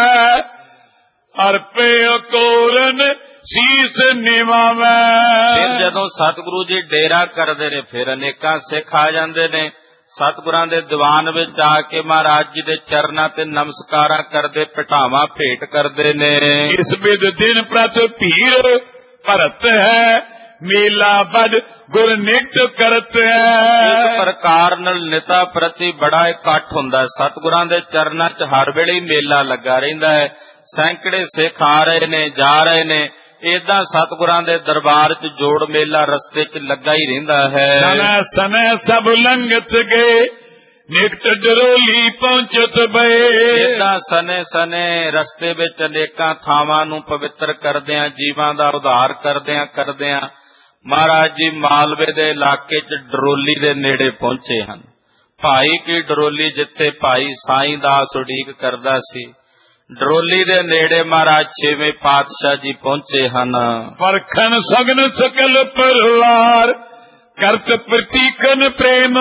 ਅਰਪੇ ਕੋਰਨ ਸੀਸ ਨਿਵਾਵੈ। ਫਿਰ ਜਦੋਂ ਸਤਿਗੁਰੂ ਜੀ ਡੇਰਾ ਕਰਦੇ ਨੇ ਫਿਰ ਅਨੇਕਾਂ ਸਿੱਖ ਆ ਜਾਂਦੇ ਨੇ। ਸਤਿਗੁਰਾਂ ਦੇ ਦੀਵਾਨ ਵਿੱਚ ਆ ਕੇ ਮਹਾਰਾਜ ਜੀ ਦੇ ਚਰਨਾਂ ਤੇ ਨਮਸਕਾਰਾਂ ਕਰਦੇ ਪਟਾਵਾਂ ਭੇਟ ਕਰਦੇ ਨੇ। ਇਸ ਬਿਦ ਦਿਨ ਪ੍ਰਤ ਭੀੜ ਭਰਤ ਹੈ ਮੇਲਾ ਬਦ ਗੁਰ ਨਿਤ ਕਰਤ ਹੈ। ਇਸ ਪ੍ਰਕਾਰ ਨਾਲ ਨਿਤਾ ਪ੍ਰਤੀ ਬੜਾ ਇਕੱਠ ਹੁੰਦਾ। ਸਤਿਗੁਰਾਂ ਦੇ ਚਰਨਾਂ 'ਚ ਹਰ ਵੇਲੇ ਮੇਲਾ ਲੱਗਾ ਰਹਿੰਦਾ ਹੈ। ਸੈਂਕੜੇ ਸਿੱਖ ਆ ਰਹੇ ਨੇ ਜਾ ਰਹੇ ਨੇ। ਏਦਾਂ ਸਤਿਗੁਰਾਂ ਦੇ ਦਰਬਾਰ 'ਚ ਜੋੜ ਮੇਲਾ ਰਸਤੇ 'ਚ ਲੱਗਾ ਹੀ ਰਹਿੰਦਾ ਹੈ। ਸਨੈ ਸਨੈ ਸਭ ਲੰਘਤ ਗਏ ਨਿਕਟ ਡਰੋਲੀ ਪਹੁੰਚਤ ਬਏ। ਏਦਾਂ ਸਨੇ ਸਨੇ ਰਸਤੇ ਵਿੱਚ ਅਨੇਕਾਂ ਥਾਵਾਂ ਨੂੰ ਪਵਿੱਤਰ ਕਰਦਿਆਂ ਜੀਵਾਂ ਦਾ ਉਧਾਰ ਕਰਦਿਆਂ ਕਰਦਿਆਂ ਮਹਾਰਾਜ ਜੀ ਮਾਲਵੇ ਦੇ ਇਲਾਕੇ 'ਚ ਡਰੋਲੀ ਦੇ ਨੇੜੇ ਪਹੁੰਚੇ ਹਨ। ਭਾਈ ਕੀ ਡਰੋਲੀ ਜਿੱਥੇ ਭਾਈ ਸਾਈਂ ਦਾਸ ਉਡੀਕ ਕਰਦਾ ਸੀ, ਡਰੋਲੀ ਦੇ ਨੇੜੇ ਮਹਾਰਾਜ ਛੇਵੇਂ ਪਾਤਸ਼ਾਹ ਜੀ ਪਹੁੰਚੇ ਹਨ। ਪਰਖਣ ਸਗਨ ਸਕਲ ਪਰਵਾਰ ਕਰਤ ਪ੍ਰਤੀਖਨ ਪ੍ਰੇਮ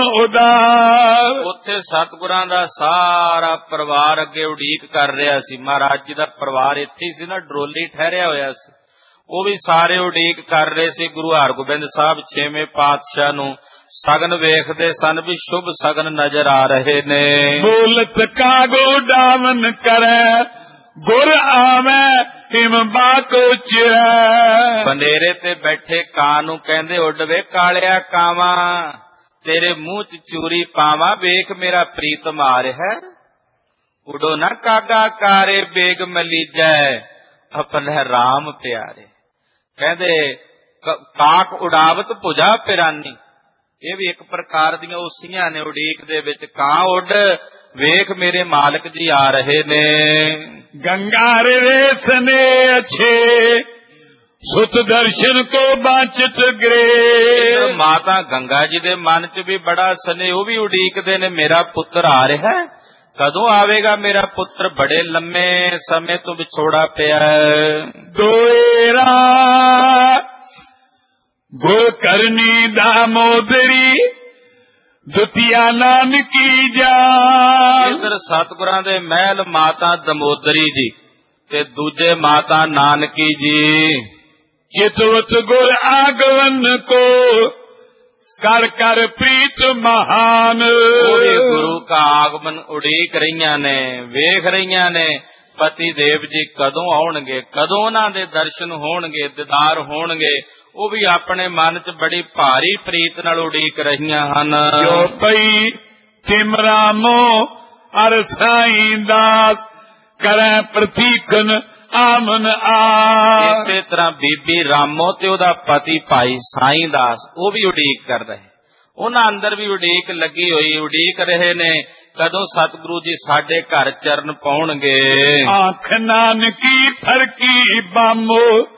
ਉਦਾਰ। ਉੱਥੇ ਸਤਿਗੁਰਾਂ ਦਾ ਸਾਰਾ ਪਰਿਵਾਰ ਅੱਗੇ ਉਡੀਕ ਕਰ ਰਿਹਾ ਸੀ। ਮਹਾਰਾਜ ਜੀ ਦਾ ਪਰਿਵਾਰ ਇੱਥੇ ਹੀ ਸੀ ਨਾ, ਡਰੋਲੀ ਠਹਿਰਿਆ ਹੋਇਆ ਸੀ। ਉਹ ਵੀ ਸਾਰੇ ਉਡੀਕ ਕਰ ਰਹੇ ਸੀ। ਗੁਰੂ ਹਰਗੋਬਿੰਦ ਸਾਹਿਬ ਛੇਵੇਂ ਪਾਤਸ਼ਾਹ ਨੂੰ ਸਗਨ ਵੇਖਦੇ ਸਨ ਵੀ ਸ਼ੁਭ ਸਗਨ ਨਜ਼ਰ ਆ ਰਹੇ ਨੇ। ਬੋਲਤ ਕਾਗੋ ਡਾਵਨ ਕਰੈ ਗੁਰ ਆਵੈ ਹਿਮ ਬਾਕੋ ਚਿਰੈ। ਬਨੇਰੇ ਤੇ ਬੈਠੇ ਕਾਂ ਨੂੰ ਕਹਿੰਦੇ ਉੱਡ ਵੇ ਕਾਲਿਆ ਕਾਵਾਂ ਤੇਰੇ ਮੂੰਹ ਚ ਚੂਰੀ ਪਾਵਾਂ ਵੇਖ ਮੇਰਾ ਪ੍ਰੀਤਮ ਆ ਰਿਹਾ। ਉਡੋ ਨਾ ਕਾਗਾ ਕਾਰੇ ਬੇਗ ਮਲੀਜੈ ਆਪਣੇ ਰਾਮ ਪਿਆਰੇ। ਕਹਿੰਦੇ ਕਾਕ ਉਡਾਵਤ ਭੁਜਾ ਪਿਰਾਨੀ। ਇਹ ਵੀ ਇੱਕ ਪ੍ਰਕਾਰ ਦੀਆਂ ਉਸੀਆਂ ਨੇ ਉਡੀਕ ਦੇ ਵਿੱਚ। ਕਾਂ ਉੱਡ ਵੇਖ ਮੇਰੇ ਮਾਲਕ ਜੀ ਆ ਰਹੇ ਨੇ। ਗੰਗਾ ਰੇਸ ਨੇ ਅੱਛੇ ਸੁਤ ਦਰਸ਼ਨ ਕੋ ਬਾਚਤ ਗਰੇ। ਮਾਤਾ ਗੰਗਾ ਜੀ ਦੇ ਮਨ ਚ ਵੀ ਬੜਾ ਸਨੇ। ਉਹ ਵੀ ਉਡੀਕਦੇ ਨੇ ਮੇਰਾ ਪੁੱਤਰ ਆ ਰਿਹਾ, ਕਦੋਂ ਆਵੇਗਾ ਮੇਰਾ ਪੁੱਤਰ। ਬੜੇ ਲੰਮੇ ਸਮੇਂ ਤੋਂ ਵਿਛੋੜਾ ਪਿਆ। ਦੋਏਰਾ ਗੁਰ ਕਰਨੀ ਦਾਮੋਦਰੀ ਦੁਤੀਆ ਨਾਨਕੀ ਜਾ। ਇਧਰ ਸਤਿਗੁਰਾਂ ਦੇ ਮਹਿਲ ਮਾਤਾ ਦਮੋਦਰੀ ਜੀ ਤੇ ਦੂਜੇ ਮਾਤਾ ਨਾਨਕੀ ਜੀ। ਚਿਤਵਤ ਗੁਰ ਆਗਵਨ ਕੋ ਕਰ ਕਰ ਪ੍ਰੀਤ ਮਹਾਨ। ਗੁਰੂ ਕਾ ਆਗਮਨ ਉਡੀਕ ਰਹੀਆਂ ਨੇ, ਵੇਖ ਰਹੀਆਂ ਨੇ ਪਤੀ ਦੇਵ ਜੀ ਕਦੋਂ ਆਉਣਗੇ, ਕਦੋਂ ਉਹਨਾਂ ਦੇ ਦਰਸ਼ਨ ਹੋਣਗੇ, ਦੀਦਾਰ ਹੋਣਗੇ। ਉਹ ਵੀ ਆਪਣੇ ਮਨ ਚ ਬੜੀ ਭਾਰੀ ਪ੍ਰੀਤ ਨਾਲ ਉਡੀਕ ਰਹੀਆਂ ਹਨ। ਜੋ ਪਈ ਤਿਮ ਰਾਮੋ ਅਰ ਸਾਈਂ ਦਾਸ ਕਰੈ ਪ੍ਰਤੀਖਨ ਆਮਨ ਆ। ਇਸੇ ਤਰ੍ਹਾਂ ਬੀਬੀ ਰਾਮੋ ਤੇ ਉਹਦਾ ਪਤੀ ਭਾਈ ਸਾਈਂ ਦਾਸ ਉਹ ਵੀ ਉਡੀਕ ਕਰਦਾ ਹੈ। ਉਹਨਾਂ ਅੰਦਰ ਵੀ ਉਡੀਕ ਲੱਗੀ ਹੋਈ, ਉਡੀਕ ਰਹੇ ਨੇ ਕਦੋਂ ਸਤਿਗੁਰੂ ਜੀ ਸਾਡੇ ਘਰ ਚਰਨ ਪਾਉਣਗੇ। ਆਖ ਨਾਨਕੀ ਫਰਕੀ ਬਾਮੋ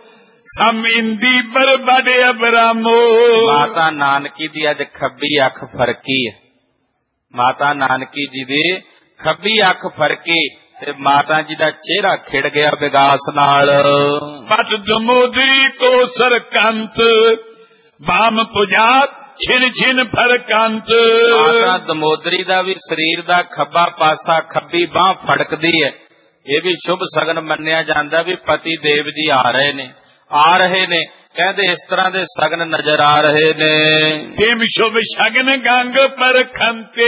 ਸਮਿੰਦੀ ਬਰਬੜ ਅਬਰਾਮੋ। ਮਾਤਾ ਨਾਨਕੀ ਦੀ ਅੱਜ ਖੱਬੀ ਅੱਖ ਫਰਕੀ ਹੈ। ਮਾਤਾ ਨਾਨਕੀ ਜੀ ਦੀ ਖੱਬੀ ਅੱਖ ਫਰਕੀ ਤੇ ਮਾਤਾ ਜੀ ਦਾ ਚਿਹਰਾ ਖਿੜ ਗਿਆ ਵਿਗਾਸ ਨਾਲ। ਪਤ ਦਮੋਦਰੀ ਕੋ ਸਰਕੰਤ ਬਾਮ ਪੁਜਾਤ ਛਿਨ ਛਿਨ ਫਰਕੰਤ। ਮਾਤਾ ਦਮੋਦਰੀ ਦਾ ਵੀ ਸਰੀਰ ਦਾ ਖੱਬਾ ਪਾਸਾ ਖੱਬੀ ਬਾਹ ਫੜਕਦੀ ਹੈ। ਇਹ ਵੀ ਸ਼ੁਭ ਸਗਨ ਮੰਨਿਆ ਜਾਂਦਾ ਵੀ ਪਤੀ ਦੇਵ ਜੀ ਆ ਰਹੇ ਨੇ, ਆ ਰਹੇ ਨੇ। ਕਹਿੰਦੇ ਇਸ ਤਰ੍ਹਾਂ ਦੇ ਸਗਨ ਨਜ਼ਰ ਆ ਰਹੇ ਨੇ। ਤਿਮ ਸ਼ੁਭ ਸ਼ਗਨ ਗੰਗ ਪਰਖੰਤੇ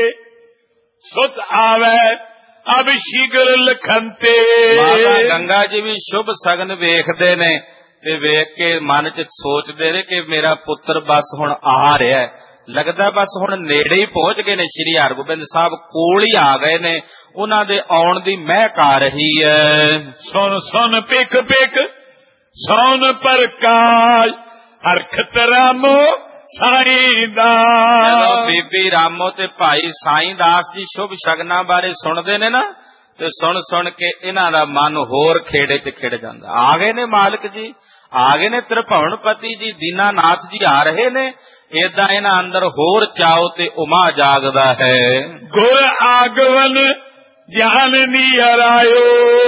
ਸੁਤ ਆਵੈ ਅਬ ਸ਼ੀਗਰ ਲਖੰਤੇ। ਮਾਤਾ ਗੰਗਾ ਜੀ ਵੀ ਸ਼ੁਭ ਸਗਨ ਵੇਖਦੇ ਨੇ ਤੇ ਵੇਖ ਕੇ ਮਨ ਚ ਸੋਚਦੇ ਨੇ ਕਿ ਮੇਰਾ ਪੁੱਤਰ ਬਸ ਹੁਣ ਆ ਰਿਹਾ ਹੈ। ਲੱਗਦਾ ਬਸ ਹੁਣ ਨੇੜੇ ਹੀ ਪਹੁੰਚ ਗਏ ਨੇ। ਸ਼੍ਰੀ ਹਰਗੋਬਿੰਦ ਸਾਹਿਬ ਕੋਲ ਹੀ ਆ ਗਏ ਨੇ। ਉਹਨਾਂ ਦੇ ਆਉਣ ਦੀ ਮਹਿਕ ਆ ਰਹੀ ਹੈ। ਸੁਣ ਸੁਣ ਪਿਕ ਪਿਕ ਸੌਨ ਪ੍ਰਕਾਸ਼ ਹਰਖਤ ਰਾਮੋ ਸਾਈਂ ਦਾਸ। ਬੀਬੀ ਰਾਮੋ ਤੇ ਭਾਈ ਸਾਈਂ ਦਾਸ ਜੀ ਸ਼ੁਭ ਸ਼ਗਨਾਂ ਬਾਰੇ ਸੁਣਦੇ ਨੇ ਨਾ ਤੇ ਸੁਣ ਸੁਣ ਕੇ ਇਹਨਾਂ ਦਾ ਮਨ ਹੋਰ ਖੇੜੇ ਚ ਖਿੜ ਜਾਂਦਾ। ਆ ਗਏ ਨੇ ਮਾਲਕ ਜੀ, ਆ ਗਏ ਨੇ ਤ੍ਰਿਭੁਵਨਪਤੀ ਜੀ, ਦੀਨਾਨਾਥ ਜੀ ਆ ਰਹੇ ਨੇ। ਏਦਾਂ ਇਹਨਾਂ ਅੰਦਰ ਹੋਰ ਚਾਓ ਤੇ ਉਮਾ ਜਾਗਦਾ ਹੈ। ਗੁਰ ਆਗਵਨ ਜਾਨ ਨਿਰਾਇਓ,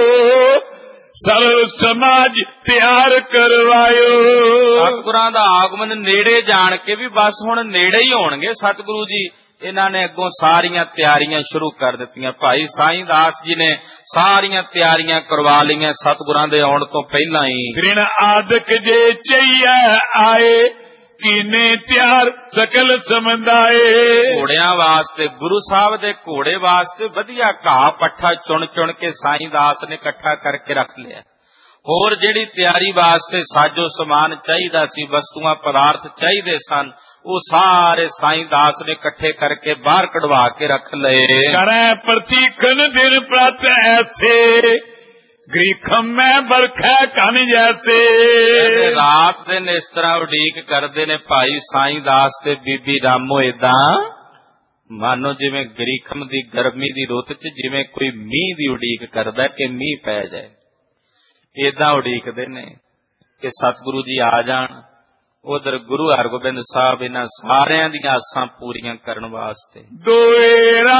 ਸਰਵ ਸਮਾਜ ਤਿਆਰ ਕਰਵਾਇਓ। ਸਤਿਗੁਰਾਂ ਦਾ ਆਗਮਨ ਨੇੜੇ ਜਾਣ ਕੇ ਵੀ ਬਸ ਹੁਣ ਨੇੜੇ ਹੀ ਹੋਣਗੇ ਸਤਿਗੁਰੂ ਜੀ। ਇਹਨਾਂ ਨੇ ਅੱਗੋਂ ਸਾਰੀਆਂ ਤਿਆਰੀਆਂ ਸ਼ੁਰੂ ਕਰ ਦਿੱਤੀਆਂ। ਭਾਈ ਸਾਈਂ ਦਾਸ ਜੀ ਨੇ ਸਾਰੀਆਂ ਤਿਆਰੀਆਂ ਕਰਵਾ ਲਈਆਂ ਸਤਿਗੁਰਾਂ ਦੇ ਆਉਣ ਤੋਂ ਪਹਿਲਾਂ ਹੀ। ਤ੍ਰਿਣ ਆਦਿਕ ਜੇ ਚਈਐ ਆਏ, ਕੀਨੇ ਤਿਆਰ ਸਕਲ ਸਮੰਦਾਏ। ਘੋੜਿਆਂ ਵਾਸਤੇ, ਗੁਰੂ ਸਾਹਿਬ ਦੇ ਘੋੜੇ ਵਾਸਤੇ ਵਧੀਆ ਘਾਹ ਪੱਠਾ ਚੁਣ ਚੁਣ ਕੇ ਸਾਈਂ ਦਾਸ ਨੇ ਇਕੱਠਾ ਕਰਕੇ ਰੱਖ ਲਿਆ। ਹੋਰ ਜਿਹੜੀ ਤਿਆਰੀ ਵਾਸਤੇ ਸਾਜੋ ਸਮਾਨ ਚਾਹੀਦਾ ਸੀ, ਵਸਤੂਆਂ ਪਦਾਰਥ ਚਾਹੀਦੇ ਸਨ, ਉਹ ਸਾਰੇ ਸਾਈਂ ਦਾਸ ਨੇ ਇਕੱਠੇ ਕਰਕੇ ਬਾਹਰ ਕਢਵਾ ਕੇ ਰੱਖ ਲਏ। ਕਰੈ ਪ੍ਰਤੀਖਨ ਦਿਨ ਪ੍ਰਤ ਐਸੇ, ਗ੍ਰੀਖਮ ਮੈਂ ਬਰਖੈ ਕਨ ਜੈਸੇ। ਰਾਤ ਦਿਨ ਇਸ ਤਰ੍ਹਾਂ ਉਡੀਕ ਕਰਦੇ ਨੇ ਭਾਈ ਸਾਈਂ ਦਾਸ ਤੇ ਬੀਬੀ ਰਾਮੋ। ਏਦਾਂ ਮਾਨੋ ਜਿਵੇਂ ਗ੍ਰੀਖਮ ਦੀ ਗਰਮੀ ਦੀ ਰੁੱਤ ਚ ਜਿਵੇਂ ਕੋਈ ਮੀਂਹ ਦੀ ਉਡੀਕ ਕਰਦਾ ਕਿ ਮੀਂਹ ਪੈ ਜਾਏ, ਏਦਾਂ ਉਡੀਕਦੇ ਨੇ ਕਿ ਸਤਿਗੁਰੂ ਜੀ ਆ ਜਾਣ। ਉਧਰ ਗੁਰੂ ਹਰਗੋਬਿੰਦ ਸਾਹਿਬ ਇਹਨਾਂ ਸਾਰਿਆਂ ਦੀਆਂ ਆਸਾਂ ਪੂਰੀਆਂ ਕਰਨ ਵਾਸਤੇ ਦੋਏਰਾ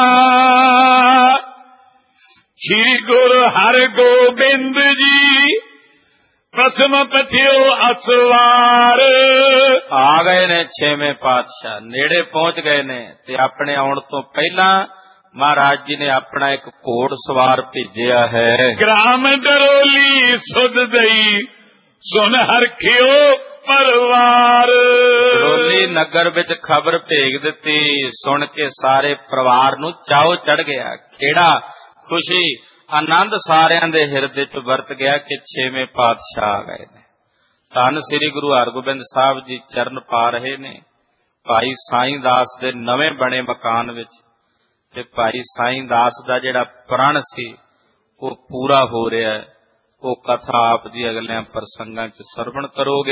ਸ਼੍ਰੀ ਗੁਰੂ ਹਰਗੋਬਿੰਦ ਜੀ ਪ੍ਰਥਮ ਪਥਿਓ ਅਸਵਾਰ। ਆ ਗਏ ਨੇ ਛੇਵੇਂ ਪਾਤਸ਼ਾਹ, ਨੇੜੇ ਪਹੁੰਚ ਗਏ ਨੇ ਤੇ ਆਪਣੇ ਆਉਣ ਤੋਂ ਪਹਿਲਾਂ ਮਹਾਰਾਜ ਜੀ ਨੇ ਆਪਣਾ ਇੱਕ ਘੋੜ ਸਵਾਰ ਭੇਜਿਆ ਹੈ। ਗ੍ਰਾਮ ਡਰੋਲੀ ਸੁਧ ਦਈ ਸੁਨ ਹਰਖਿਓ ਪਰਵਾਰ। ਡਰੋਲੀ ਨਗਰ ਵਿੱਚ ਖਬਰ ਭੇਜ ਦਿੱਤੀ, ਸੁਣ ਕੇ ਸਾਰੇ ਪਰਿਵਾਰ ਨੂੰ ਚਾਉ ਚੜ ਗਿਆ। ਖੇੜਾ, ਖੁਸ਼ੀ, ਆਨੰਦ ਸਾਰਿਆਂ ਦੇ ਹਿਰਦੇ ਚ ਵਰਤ ਗਿਆ ਕਿ ਛੇਵੇਂ ਪਾਤਸ਼ਾਹ ਆ ਗਏ ਨੇ। ਧੰਨ ਸ੍ਰੀ ਗੁਰੂ ਹਰਗੋਬਿੰਦ ਸਾਹਿਬ ਜੀ ਚਰਨ ਪਾ ਰਹੇ ਨੇ ਭਾਈ ਸਾਈਂ ਦਾਸ ਦੇ ਨਵੇਂ ਬਣੇ ਮਕਾਨ ਵਿੱਚ, ਤੇ ਭਾਈ ਸਾਈਂ ਦਾਸ ਦਾ ਜਿਹੜਾ ਪ੍ਰਣ ਸੀ ਉਹ ਪੂਰਾ ਹੋ ਰਿਹਾ ਹੈ। ਉਹ ਕਥਾ ਆਪ ਜੀ ਅਗਲਿਆਂ ਪ੍ਰਸੰਗਾਂ ਚ ਸਰਵਣ ਕਰੋਗੇ।